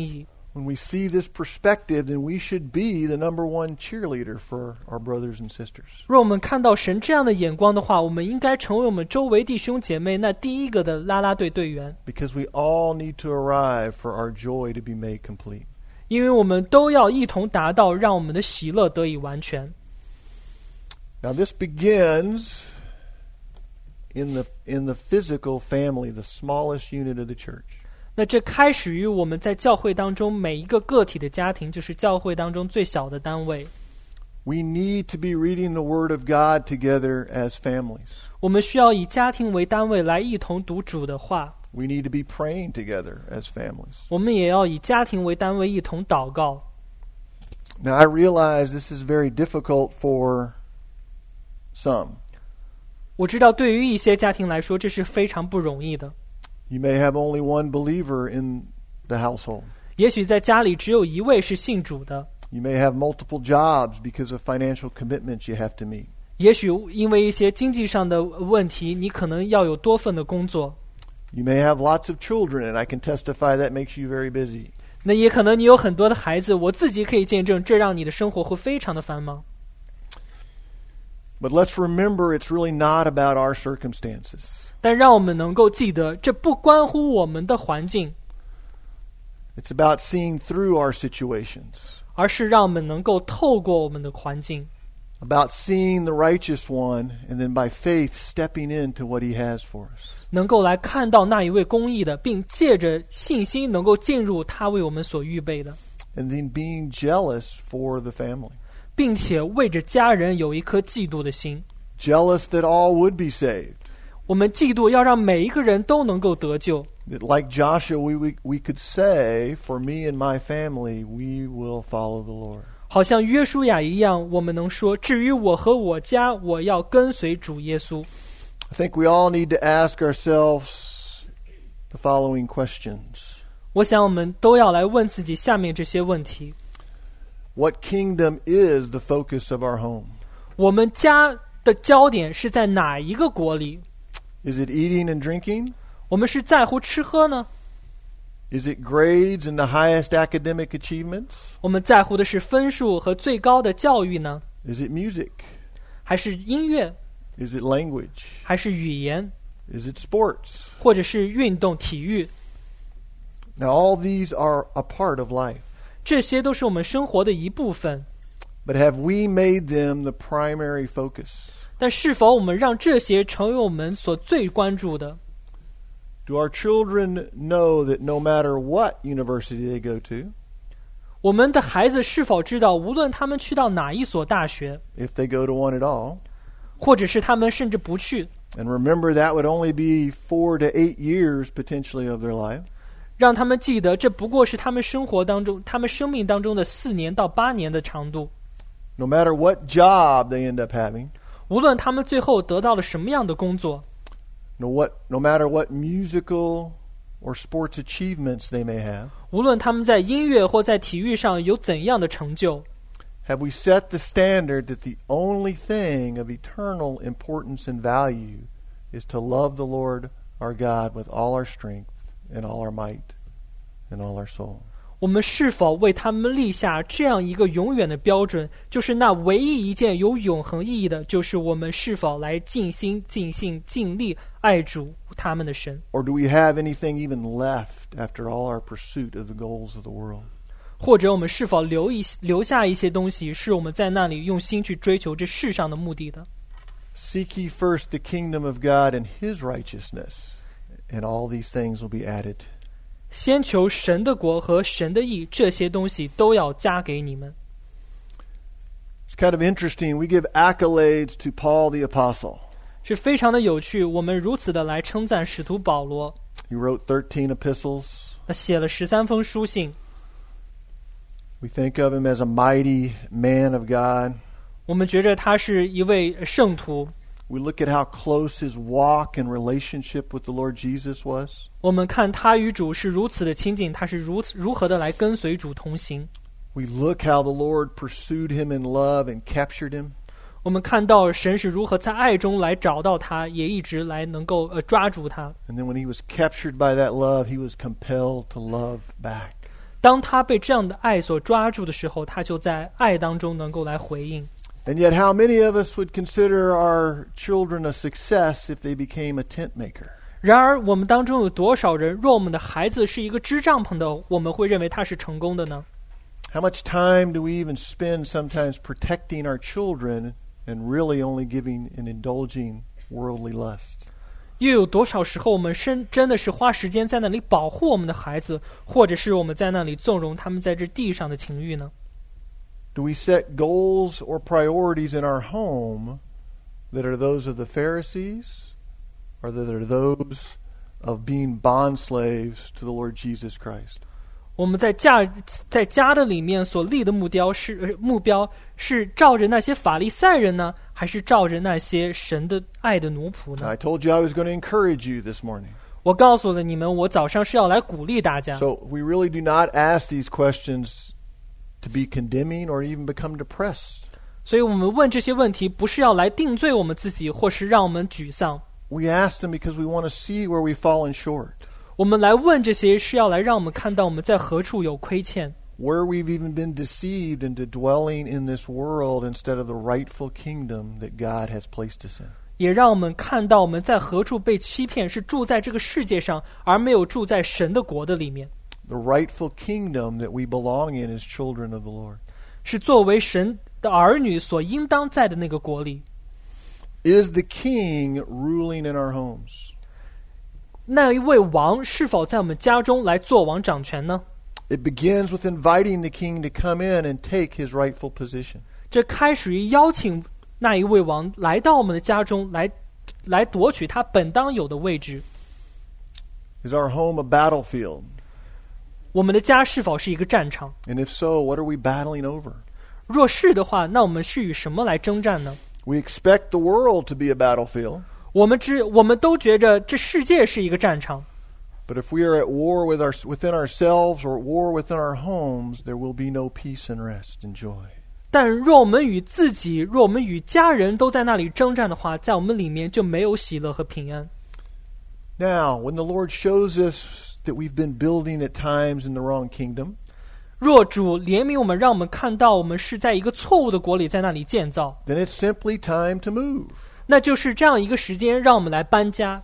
When we see this perspective, then we should be the number one cheerleader for our brothers and sisters. 若我们看到神这样的眼光的话，我们应该成为我们周围弟兄姐妹那第一个的啦啦队队员。 Because we all need to arrive for our joy to be made complete. 因为我们都要一同达到让我们的喜乐得以完全。 Now this begins in the in the physical family, the smallest unit of the church. 那这开始于我们在教会当中每一个个体的家庭，就是教会当中最小的单位。 We need to be reading the Word of God together as families. 我们需要以家庭为单位来一同读主的话。 We need to be praying together as families. 我们也要以家庭为单位一同祷告。 Now I realize this is very difficult for some. 我知道对于一些家庭来说，这是非常不容易的。 You may have only one believer in the household. 也许在家里只有一位是信主的。 You may have multiple jobs because of financial commitments you have to meet. 也许因为一些经济上的问题，你可能要有多份的工作。 You may have lots of children, and I can testify that makes you very busy. 那也可能你有很多的孩子，我自己可以见证，这让你的生活会非常的繁忙。 But let's remember, it's really not about our circumstances. 但让我们能够记得，这不关乎我们的环境， It's about seeing through our situations. 而是让我们能够透过我们的环境， About seeing the righteous one, and then by faith stepping into what he has for us. 能够来看到那一位公义的，并借着信心能够进入他为我们所预备的， And then being jealous for the family. 并且为着家人有一颗嫉妒的心。 Jealous that all would be saved. 我们嫉妒要让每一个人都能够得救。 That like Joshua, we, we, we could say, for me and my family, we will follow the Lord. 好像约书亚一样，我们能说，至于我和我家，我要跟随主耶稣。 I think we all need to ask ourselves the following questions. 我想我们都要来问自己下面这些问题。 What kingdom is the focus of our home? 我们家的焦点是在哪一个国里？ Is it eating and drinking? 我们是在乎吃喝呢？ Is it grades and the highest academic achievements? 我们在乎的是分数和最高的教育呢？ Is it music? 还是音乐？ Is it language? 还是语言？ Is it sports? 或者是运动体育？ Now all these are a part of life. 这些都是我们生活的一部分。 But have we made them the primary focus? 但是否我们让这些成为我们所最关注的？ Do our children know that no matter what university they go to, 我们的孩子是否知道，无论他们去到哪一所大学， if they go to one at all, 或者是他们甚至不去， and remember that would only be four to eight years potentially of their life, 让他们记得，这不过是他们生活当中、他们生命当中的四年到八年的长度。 no matter what job they end up having, 无论他们最后得到了什么样的工作， no, what, no matter what musical or sports achievements they may have, 无论他们在音乐或在体育上有怎样的成就， have we set the standard that the only thing of eternal importance and value is to love the Lord our God with all our strength and all our might and all our soul? 我们是否为他们立下这样一个永远的标准，就是那唯一一件有永恒意义的，就是我们是否来尽心尽性尽力爱主他们的神？ Or do we have anything even left after all our pursuit of the goals of the world? 或者我们是否留一留下一些东西，是我们在那里用心去追求这世上的目的的？ Seek ye first the kingdom of God and his righteousness, and all these things will be added. 先求神的国和神的义，这些东西都要加给你们。 It's kind of interesting. We give accolades to Paul the Apostle. 是非常的有趣，我们如此的来称赞使徒保罗。 He wrote thirteen epistles. 他写了十三封书信， We think of him as a mighty man of God. 我们觉着他是一位圣徒。 We look at how close his walk and relationship with the Lord Jesus was. 我们看他与主是如此的亲近，他是如此如何的来跟随主同行。 We look how the Lord pursued him in love and captured him. 我们看到神是如何在爱中来找到他，也一直来能够呃抓住他。 And then when he was captured by that love, he was compelled to love back. 当他被这样的爱所抓住的时候，他就在爱当中能够来回应。 And yet how many of us would consider our children a success if they became a tent maker? 然而我们当中有多少人，若我们的孩子是一个织帐篷的，我们会认为他是成功的呢？ How much time do we even spend sometimes protecting our children and really only giving and indulging worldly lusts? 又有多少时候我们真真的是花时间在那里保护我们的孩子，或者是我们在那里纵容他们在这地上的情欲呢？ Do we set goals or priorities in our home that are those of the Pharisees or that are those of being bond slaves to the Lord Jesus Christ? 我们在家在家的里面所立的目标是目标是照着那些法利赛人呢，还是照着那些神的爱的奴仆呢？ I told you I was going to encourage you this morning. 我告诉了你们，我早上是要来鼓励大家。 So we really do not ask these questions to be condemning or even become depressed. 所以我们问这些问题，不是要来定罪我们自己，或是让我们沮丧。 We ask them because we want to see where we've fallen short. 我们来问这些，是要来让我们看到我们在何处有亏欠， Where we've even been deceived into dwelling in this world instead of the rightful kingdom that God has placed us in. 也让我们看到我们在何处被欺骗，是住在这个世界上，而没有住在神的国的里面。 The rightful kingdom that we belong in as children of the Lord. 是作为神的儿女所应当在的那个国里。 Is the king ruling in our homes? 那一位王是否在我们家中来做王掌权呢？ It begins with inviting the king to come in and take his rightful position. 这开始于邀请那一位王来到我们的家中，来来夺取他本当有的位置。 Is our home a battlefield? 我们的家是否是一个战场？ And if so, what are we battling over? 若是的话，那我们是与什么来征战呢？ We expect the world to be a battlefield. 我们知，我们都觉着这世界是一个战场。 But if we are at war with our, within ourselves or at war within our homes, there will be no peace and rest and joy. 但若我们与自己，若我们与家人都在那里征战的话，在我们里面就没有喜乐和平安。 Now, when the Lord shows us that we've been building at times in the wrong kingdom, 若主怜悯我们，让我们看到我们是在一个错误的国里，在那里建造， then it's simply time to move. 那就是这样一个时间，让我们来搬家。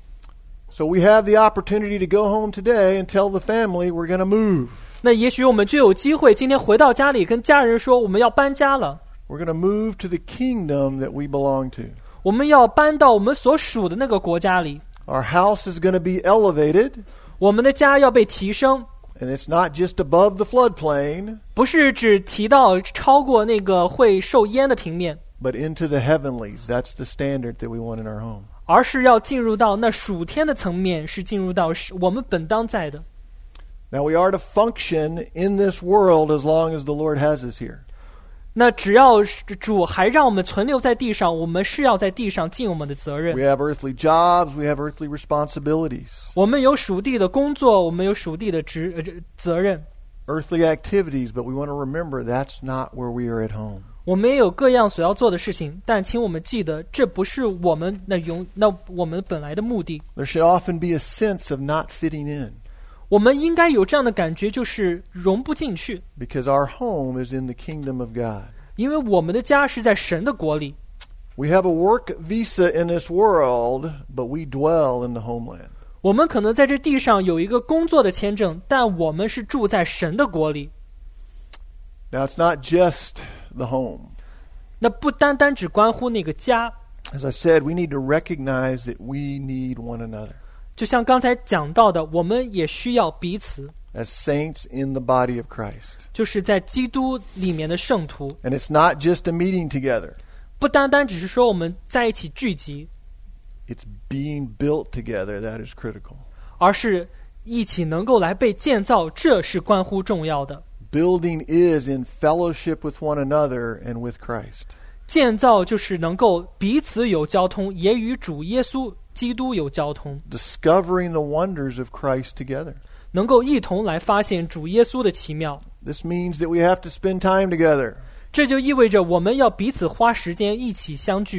So we have the opportunity to go home today and tell the family we're going to move. 那也许我们就有机会今天回到家里，跟家人说我们要搬家了， We're going to move to the kingdom that we belong to. 我们要搬到我们所属的那个国家里， Our house is going to be elevated, 我们的家要被提升， and it's not just above the floodplain, 不是只提到超过那个会受淹的平面， but into the heavenlies. That's the standard that we want in our home. 而是要进入到那属天的层面，是进入到我们本当在的。 Now we are to function in this world as long as the Lord has us here. 那只要主还让我们存留在地上，我们是要在地上尽我们的责任。 We have earthly jobs, we have earthly responsibilities, 我们有属地的工作，我们有属地的职、呃、责任， earthly activities, but we want to remember that's not where we are at home. 我们也有各样所要做的事情，但请我们记得，这不是我们那永那我们本来的目的。 There should often be a sense of not fitting in, 我们应该有这样的感觉，就是融不进去， because our home is in the kingdom of God. 因为我们的家是在神的国里。 We have a work visa in this world, but we dwell in the homeland. 我们可能在这地上有一个工作的签证，但我们是住在神的国里。 Now, it's not just the home. 那不单单只关乎那个家， As I said, we need to recognize that we need one another 就像刚才讲到的，我们也需要彼此， as saints in the body of Christ. 就是在基督里面的圣徒。 And it's not just a meeting together. 不单单只是说我们在一起聚集， It's being built together that is critical. 而是一起能够来被建造，这是关乎重要的。 Building is in fellowship with one another and with Christ. 建造就是能够彼此有交通，也与主耶稣基督有交通， Discovering the wonders of Christ together. 能够一同来发现主耶稣的奇妙。 This means that we have to spend time together. 这就意味着我们要彼此花时间一起相聚。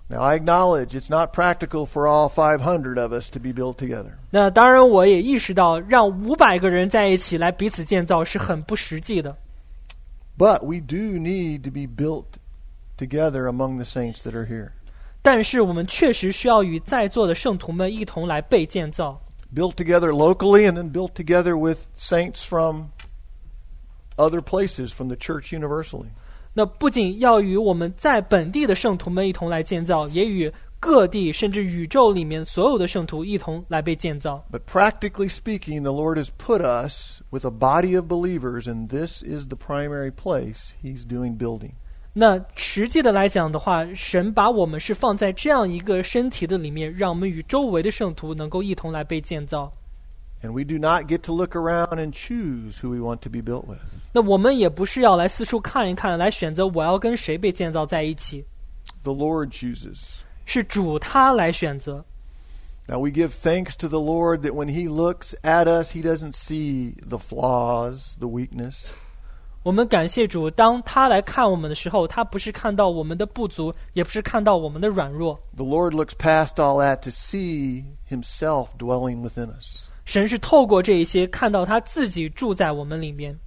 Now, I acknowledge it's not practical for all five hundred of us to be built together. 那当然，我也意识到让五百个人在一起来彼此建造是很不实际的。 But we do need to be built together among the saints that are here. 但是我们确实需要与在座的圣徒们一同来被建造。 Built together locally and then built together with saints from other places, from the church universally. 那不仅要与我们在本地的圣徒们一同来建造，也与各地甚至宇宙里面所有的圣徒一同来被建造。 But practically speaking, the Lord has put us with a body of believers, and this is the primary place He's doing building. 那实际的来讲的话，神把我们是放在这样一个身体的里面，让我们与周围的圣徒能够一同来被建造。 And we do not get to look around and choose who we want to be built with. 那我们也不是要来四处看一看，来选择我要跟谁被建造在一起。 The Lord chooses. 是主他来选择。 Now we give thanks to the Lord that when He looks at us, He doesn't see the flaws, the weakness. 我们感谢主，当他来看我们的时候，他不是看到我们的不足，也不是看到我们的软弱。 The Lord looks past all that to see Himself dwelling within us. 神是透过这一些看到他自己住在我们里面。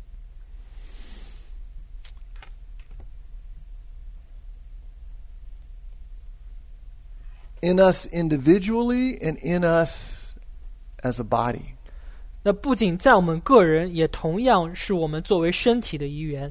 In us individually and in us as a body. 那不仅在我们个人，也同样是我们作为身体的一员。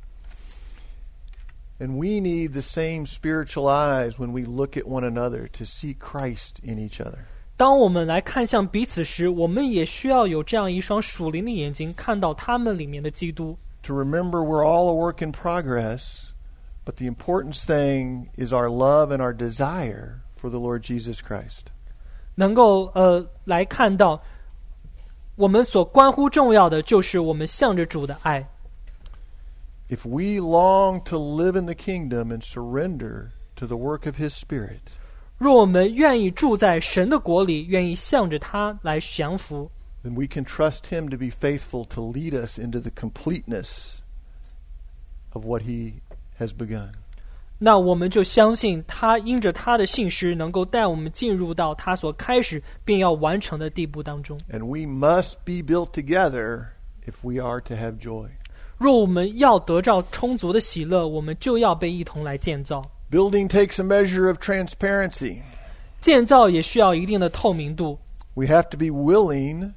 And we need the same spiritual eyes when we look at one another to see Christ in each other. 当我们来看向彼此时，我们也需要有这样一双属灵的眼睛，看到他们里面的基督。 To remember we're all a work in progress, but the important thing is our love and our desire for the Lord Jesus Christ. 能够呃来看到，我们所关乎重要的就是我们向着主的爱。 If we long to live in the kingdom and surrender to the work of His Spirit, 若我们愿意住在神的国里，愿意向着他来降服， then we can trust Him to be faithful to lead us into the completeness of what He has begun. 那我们就相信他因着他的信实，能够带我们进入到他所开始并要完成的地步当中。 And we must be built together if we are to have joy. 若我们要得到充足的喜乐，我们就要被一同来建造。 Building takes a measure of transparency. 建造也需要一定的透明度。 We have to be willing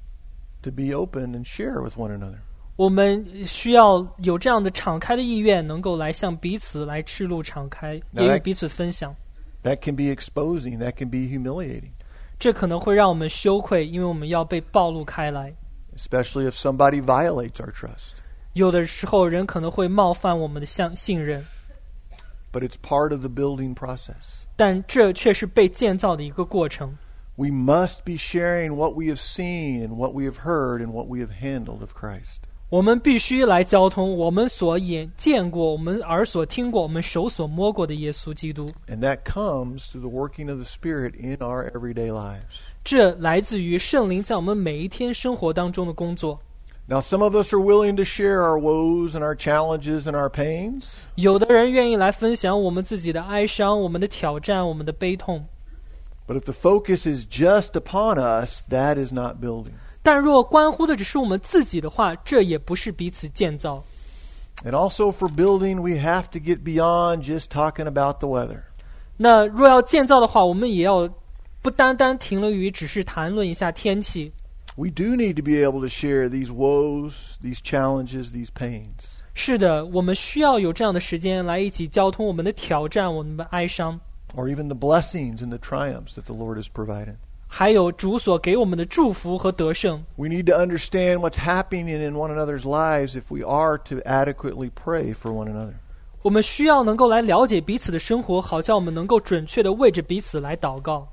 to be open and share with one another. 我们需要有这样的敞开的意愿，能够来向彼此来赤露敞开， Now 也 that- 与彼此分享。 That can be exposing. That can be humiliating, 这可能会让我们羞愧，因为我们要被暴露开来。 especially if somebody violates our trust. 有的时候人可能会冒犯我们的相信任， But it's part of the building process. 但这却是被建造的一个过程。 We must be sharing what we have seen and what we have heard and what we have handled of Christ. 我们必须来交通我们所眼见过、我们耳所听过、我们手所摸过的耶稣基督。 And that comes through the working of the Spirit in our everyday lives. 这来自于圣灵在我们每一天生活当中的工作。 Now, some of us are willing to share our woes and our challenges and our pains. 有的人愿意来分享我们自己的哀伤、我们的挑战、我们的悲痛。 But if the focus is just upon us, that is not building. 但若关乎的只是我们自己的话，这也不是彼此建造。 And also for building, we have to get beyond just talking about the weather. 那若要建造的话，我们也要不单单停留于只是谈论一下天气。 We do need to be able to share these woes, these challenges, these pains. 是的，我们需要有这样的时间来一起交通我们的挑战、我们的哀伤， Or even the blessings and the triumphs that the Lord has provided. 还有主所给我们的祝福和得胜。 We need to understand what's happening in one another's lives if we are to adequately pray for one another. 我们需要能够来了解彼此的生活，好像我们能够准确的为着彼此来祷告。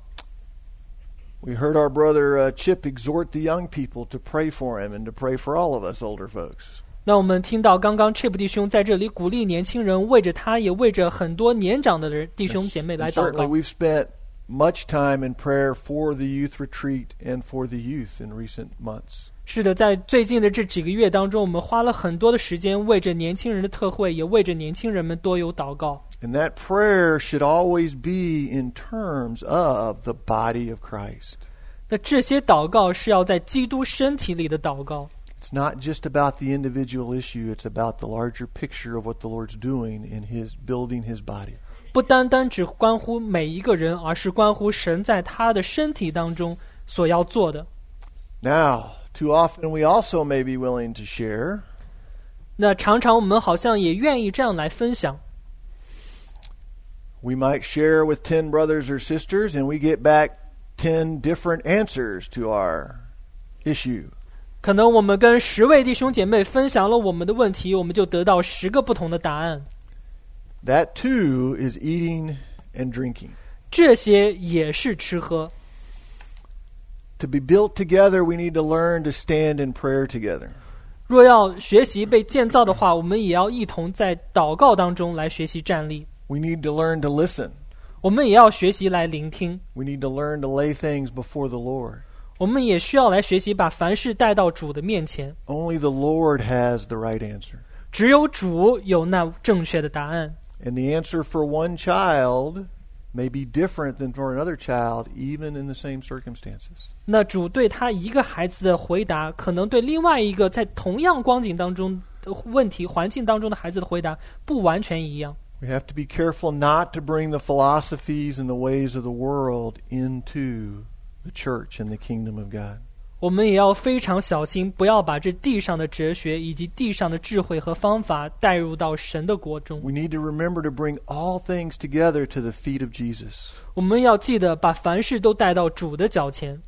We heard our brother uh, Chip exhort the young people to pray for him and to pray for all of us older folks. 那我们听到刚刚 Chip 弟兄在这里鼓励年轻人，为着他，也为着很多年长的人弟兄姐妹来 And 祷 certainly 告。 we've spent much time in prayer for the youth retreat and for the youth in recent months. 是的，在最近的这几个月当中，我们花了很多的时间为着年轻人的特会，也为着年轻人们多有祷告。 And that prayer should always be in terms of the body of Christ. 那这些祷告是要在基督身体里的祷告。 It's not just about the individual issue, it's about the larger picture of what the Lord's doing in his building his body. 不单单只关乎每一个人，而是关乎神在他的身体当中所要做的。 Now, too often we also may be willing to share. 那常常我们好像也愿意这样来分享。 We might share with ten brothers or sisters and we get back ten different answers to our issue. 可能我们跟十位弟兄姐妹分享了我们的问题，我们就得到十个不同的答案。 That too is eating and drinking. 这些也是吃喝。 To be built together, we need to learn to stand in prayer together. 若要学习被建造的话，我们也要一同在祷告当中来学习站立。 We need to learn to listen. 我们也要学习来聆听。 We need to learn to lay things before the Lord. 我们也需要来学习把凡事带到主的面前。 Only the Lord has the right answer. 只有主有那正确的答案。 And the answer for one child may be different than for another child, even in the same circumstances. 那主对他一个孩子的回答，可能对另外一个在同样光景当中的问题环境当中的孩子的回答不完全一样。 We have to be careful not to bring the philosophies and the ways of the world into the church and the kingdom of God. 我们也要非常小心，不要把这地上的哲学以及地上的智慧和方法带入到神的国中。 We need to remember to bring all things together to the feet of Jesus. 我们要记得把凡事都带到主的脚前。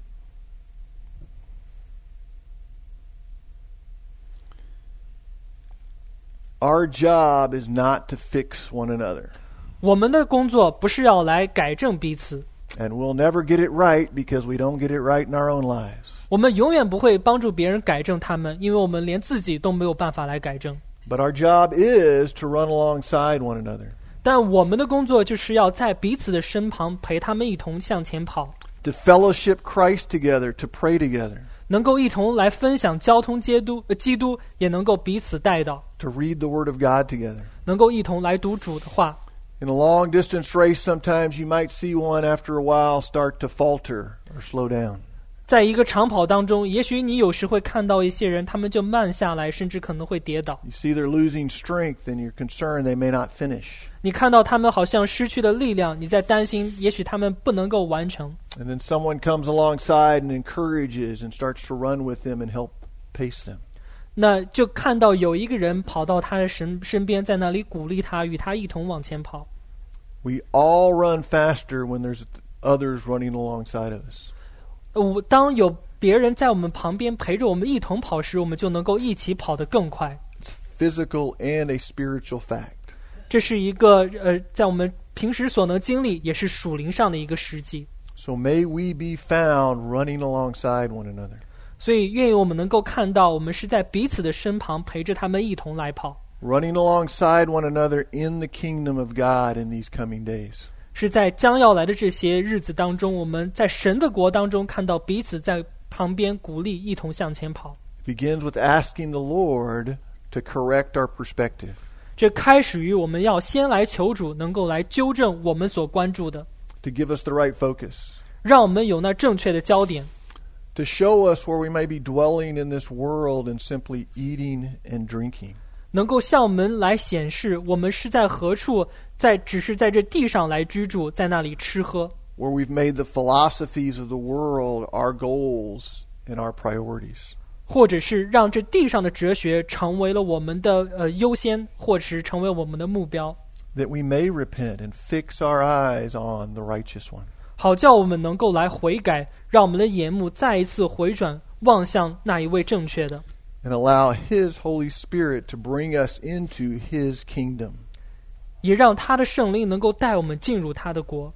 Our job is not to fix one another. 我们的工作不是要来改正彼此， And we'll never get it right because we don't get it right in our own lives. 我们永远不会帮助别人改正他们，因为我们连自己都没有办法来改正。 But our job is to run alongside one another. 但我们的工作就是要在彼此的身旁陪他们一同向前跑， To fellowship Christ together, to pray together. 能够一同来分享交通基督，呃，基督也能够彼此带到， To read the Word of God together. 能够一同来读主的话。 In a long distance race, sometimes you might see one after a while start to falter or slow down. 在一个长跑当中，也许你有时会看到一些人，他们就慢下来，甚至可能会跌倒。 You see they're losing strength and you're concerned they may not finish. 你看到他们好像失去了力量，你在担心，也许他们不能够完成。 And then someone comes alongside and encourages and starts to run with them and help pace them. 那就看到有一个人跑到他的身身边，在那里鼓励他，与他一同往前跑。 We all run faster when there's others running alongside of us. 呃，当有别人在我们旁边陪着我们一同跑时，我们就能够一起跑得更快。 It's physical and a spiritual fact. 这是一个呃，在我们平时所能经历，也是属灵上的一个实际。 So may we be found running alongside one another. 所以，愿意我们能够看到，我们是在彼此的身旁陪着他们一同来跑， Running alongside one another in the kingdom of God in these coming days. 是在将要来的这些日子当中，我们在神的国当中看到彼此在旁边鼓励，一同向前跑。 It begins with asking the Lord to correct our perspective. 这开始于我们要先来求主，能够来纠正我们所关注的， To give us the right focus. 让我们有那正确的焦点， To show us where we may be dwelling in this world and simply eating and drinking. 能够向我们来显示我们是在何处，在只是在这地上来居住，在那里吃喝， Where we've made the philosophies of the world our goals and our priorities. 或者是让这地上的哲学成为了我们的呃优先，或者是成为我们的目标， That we may repent and fix our eyes on the righteous one. 好叫我们能够来悔改，让我们的眼目再一次回转，望向那一位正确的， And allow His Holy Spirit to bring us into His kingdom. 也让他的圣灵能够带我们进入他的国。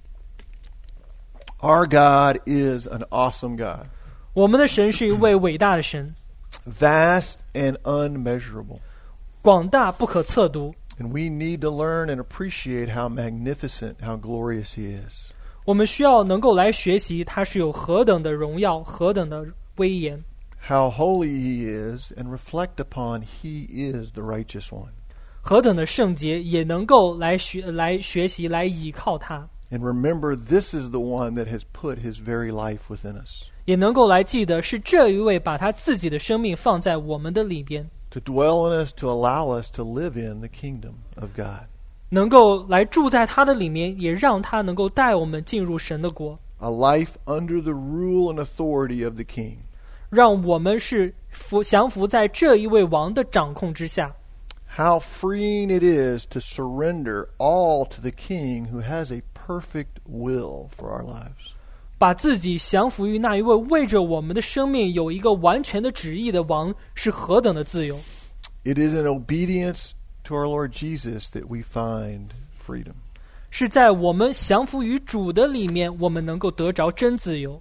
Our God is an awesome God. 我们的神是一位伟大的神， Vast and unmeasurable. 广大不可测度。 And we need to learn and appreciate how magnificent, how glorious He is. 我们需要能够来学习他是有何等的荣耀，何等的威严， How holy He is, and reflect upon He is the righteous one. 何等的圣洁，也能够来学来学习，来倚靠他。 And remember, this is the one that has put his very life within us. 也能够来记得是这一位把他自己的生命放在我们的里边， To dwell in us, to allow us to live in the kingdom of God. 能够来住在他的里面，也让他能够带我们进入神的国， A life under the rule and authority of the king. 让我们是服降服在这一位王的掌控之下。 How freeing it is to surrender all to the king who has a perfect will for our lives. 把自己降服于那一位为着我们的生命有一个完全的旨意的王，是何等的自由。 It is in obedience to our Lord Jesus that we find freedom. 是在我们降服于主的里面，我们能够得着真自由。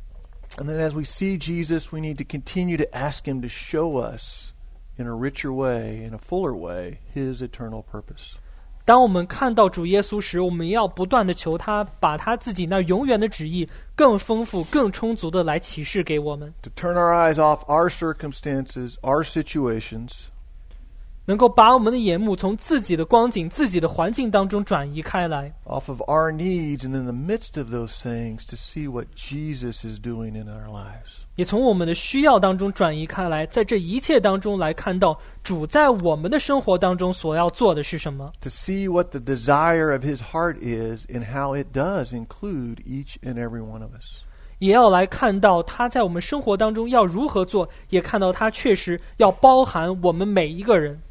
And then as we see Jesus, we need to continue to ask him to show us in a richer way, in a fuller way, his eternal purpose. 当我们看到主耶稣时，我们要不断的求他把他自己那永远的旨意更丰富更充足的来启示给我们， To turn our eyes off our circumstances, our situations, 能够把我们的眼目从自己的光景自己的环境当中转移开来， off of our needs, and in the midst of those things to see what Jesus is doing in our lives. 也从我们的需要当中转移开来，在这一切当中来看到主在我们的生活当中所要做的是什么， To see what the desire of his heart is and how it does include each and every one of us. 也要来看到他在我们生活当中要如何做，也看到他确实要包含我们每一个人，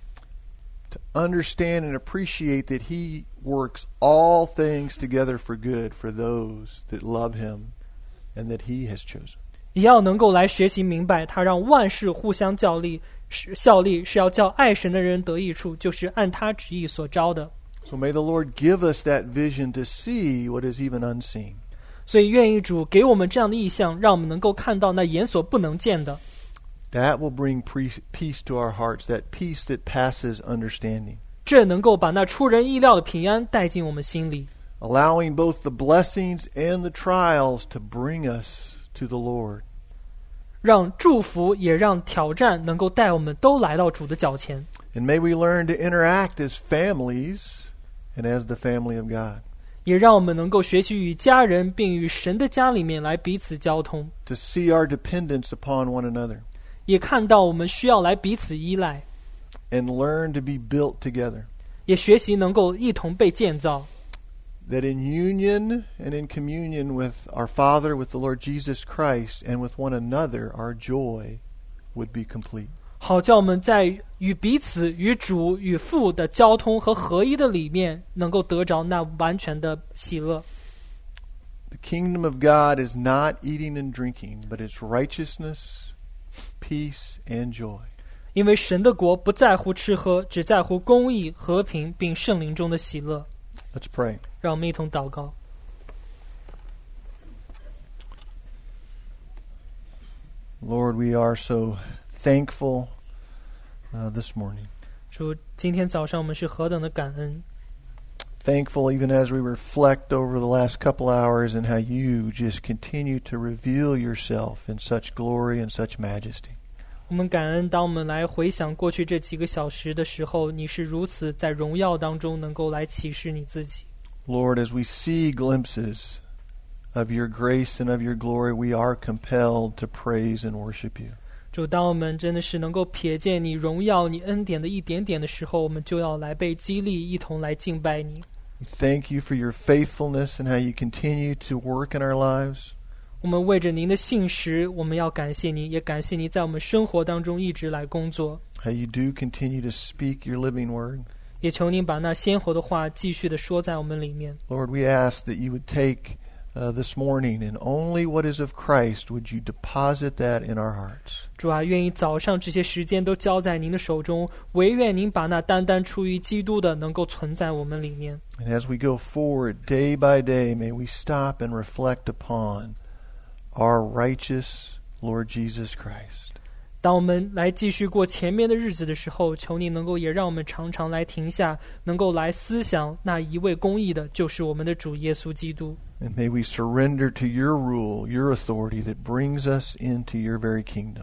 To understand and appreciate that he works all things together for good for those that love him and that he has chosen. 也要能够来学习明白，他让万事互相效力，是效力是要叫爱神的人得益处，就是按他旨意所招的。 So may the Lord give us that vision to see what is even unseen. 所以愿意主给我们这样的意象，让我们能够看到那眼所不能见的， That will bring pre- peace to our hearts, that peace that passes understanding. 这能够把那出人意料的平安带进我们心里， Allowing both the blessings and the trials to bring us to the Lord. 让祝福也让挑战能够带我们都来到主的脚前。 And may we learn to interact as families and as the family of God. 也让我们能够学习与家人并与神的家里面来彼此交通， To see our dependence upon one another. 也看到我们需要来彼此依赖， And learn to be built together. 也学习能够一同被建造。 That in union and in communion with our Father, with the Lord Jesus Christ, and with one another, our joy would be complete. 好叫我们在与彼此、与主、与父的交通和合一的里面，能够得着那完全的喜乐。 The kingdom of God is not eating and drinking, but it's righteousness, peace, and joy. 因为神的国不在乎吃喝，只在乎公义、和平，并圣灵中的喜乐。 Let's pray. 让我们一同祷告。 Lord, we are so thankful uh, this morning. 主，今天早上我们是何等的感恩， Thankful even as we reflect over the last couple hours and how you just continue to reveal yourself in such glory and such majesty. 我们感恩，当我们来回想过去这几个小时的时候，你是如此在荣耀当中能够来启示你自己。 Lord, as we see glimpses of your grace and of your glory, we are compelled to praise and worship you. 主，当我们真的是能够瞥见你荣耀、你恩典的一点点的时候，我们就要来被激励，一同来敬拜你。 Thank you for your faithfulness and how you continue to work in our lives. 我们为着您的信实，我们要感谢你，也感谢你在我们生活当中一直来工作。 How you do continue to speak your living word. 也求您把那鲜活的话继续的说在我们里面。 Lord, we ask that you would take uh, this morning and only what is of Christ, would you deposit that in our hearts. 主啊，愿意早上这些时间都交在您的手中，唯愿您把那单单出于基督的能够存在我们里面。 And as we go forward day by day, may we stop and reflect upon our righteous Lord Jesus Christ. 当我们来继续过前面的日子的时候，求你能够也让我们常常来停下，能够来思想那一位公义的，就是我们的主耶稣基督。 And may we surrender to your rule, your authority that brings us into your very kingdom.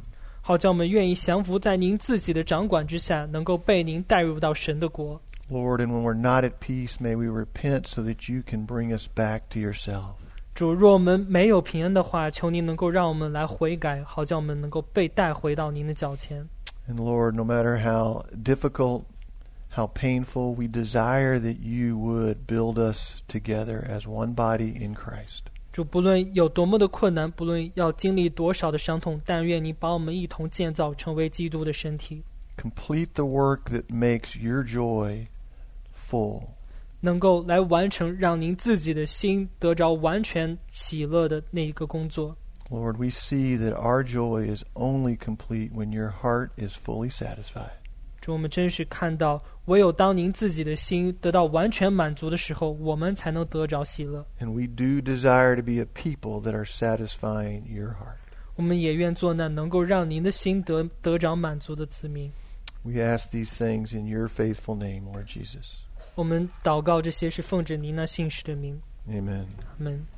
好叫我们愿意降服在您自己的掌管之下，能够被您带入到神的国。 Lord, and when we're not at peace, may we repent so that you can bring us back to yourself. 主，若我们没有平安的话，求您能够让我们来悔改，好叫我们能够被带回到您的脚前。 And Lord, no matter how difficult, how painful, we desire that you would build us together as one body in Christ. 主，不论有多么的困难，不论要经历多少的伤痛，但愿你把我们一同建造成为基督的身体， Complete the work that makes your joy full. 能够来完成让您自己的心得着完全喜乐的那一个工作。 Lord, we see that our joy is only complete when your heart is fully satisfied. 主，我们真是看到，唯有当您自己的心得到完全满足的时候，我们才能得着喜乐。 And we do desire to be a people that are satisfying your heart. 我们也愿做那能够让您的心得得着满足的子民。 We ask these things in your faithful name, Lord Jesus. 我们祷告这些是奉着您那信实的名。 Amen. 阿们。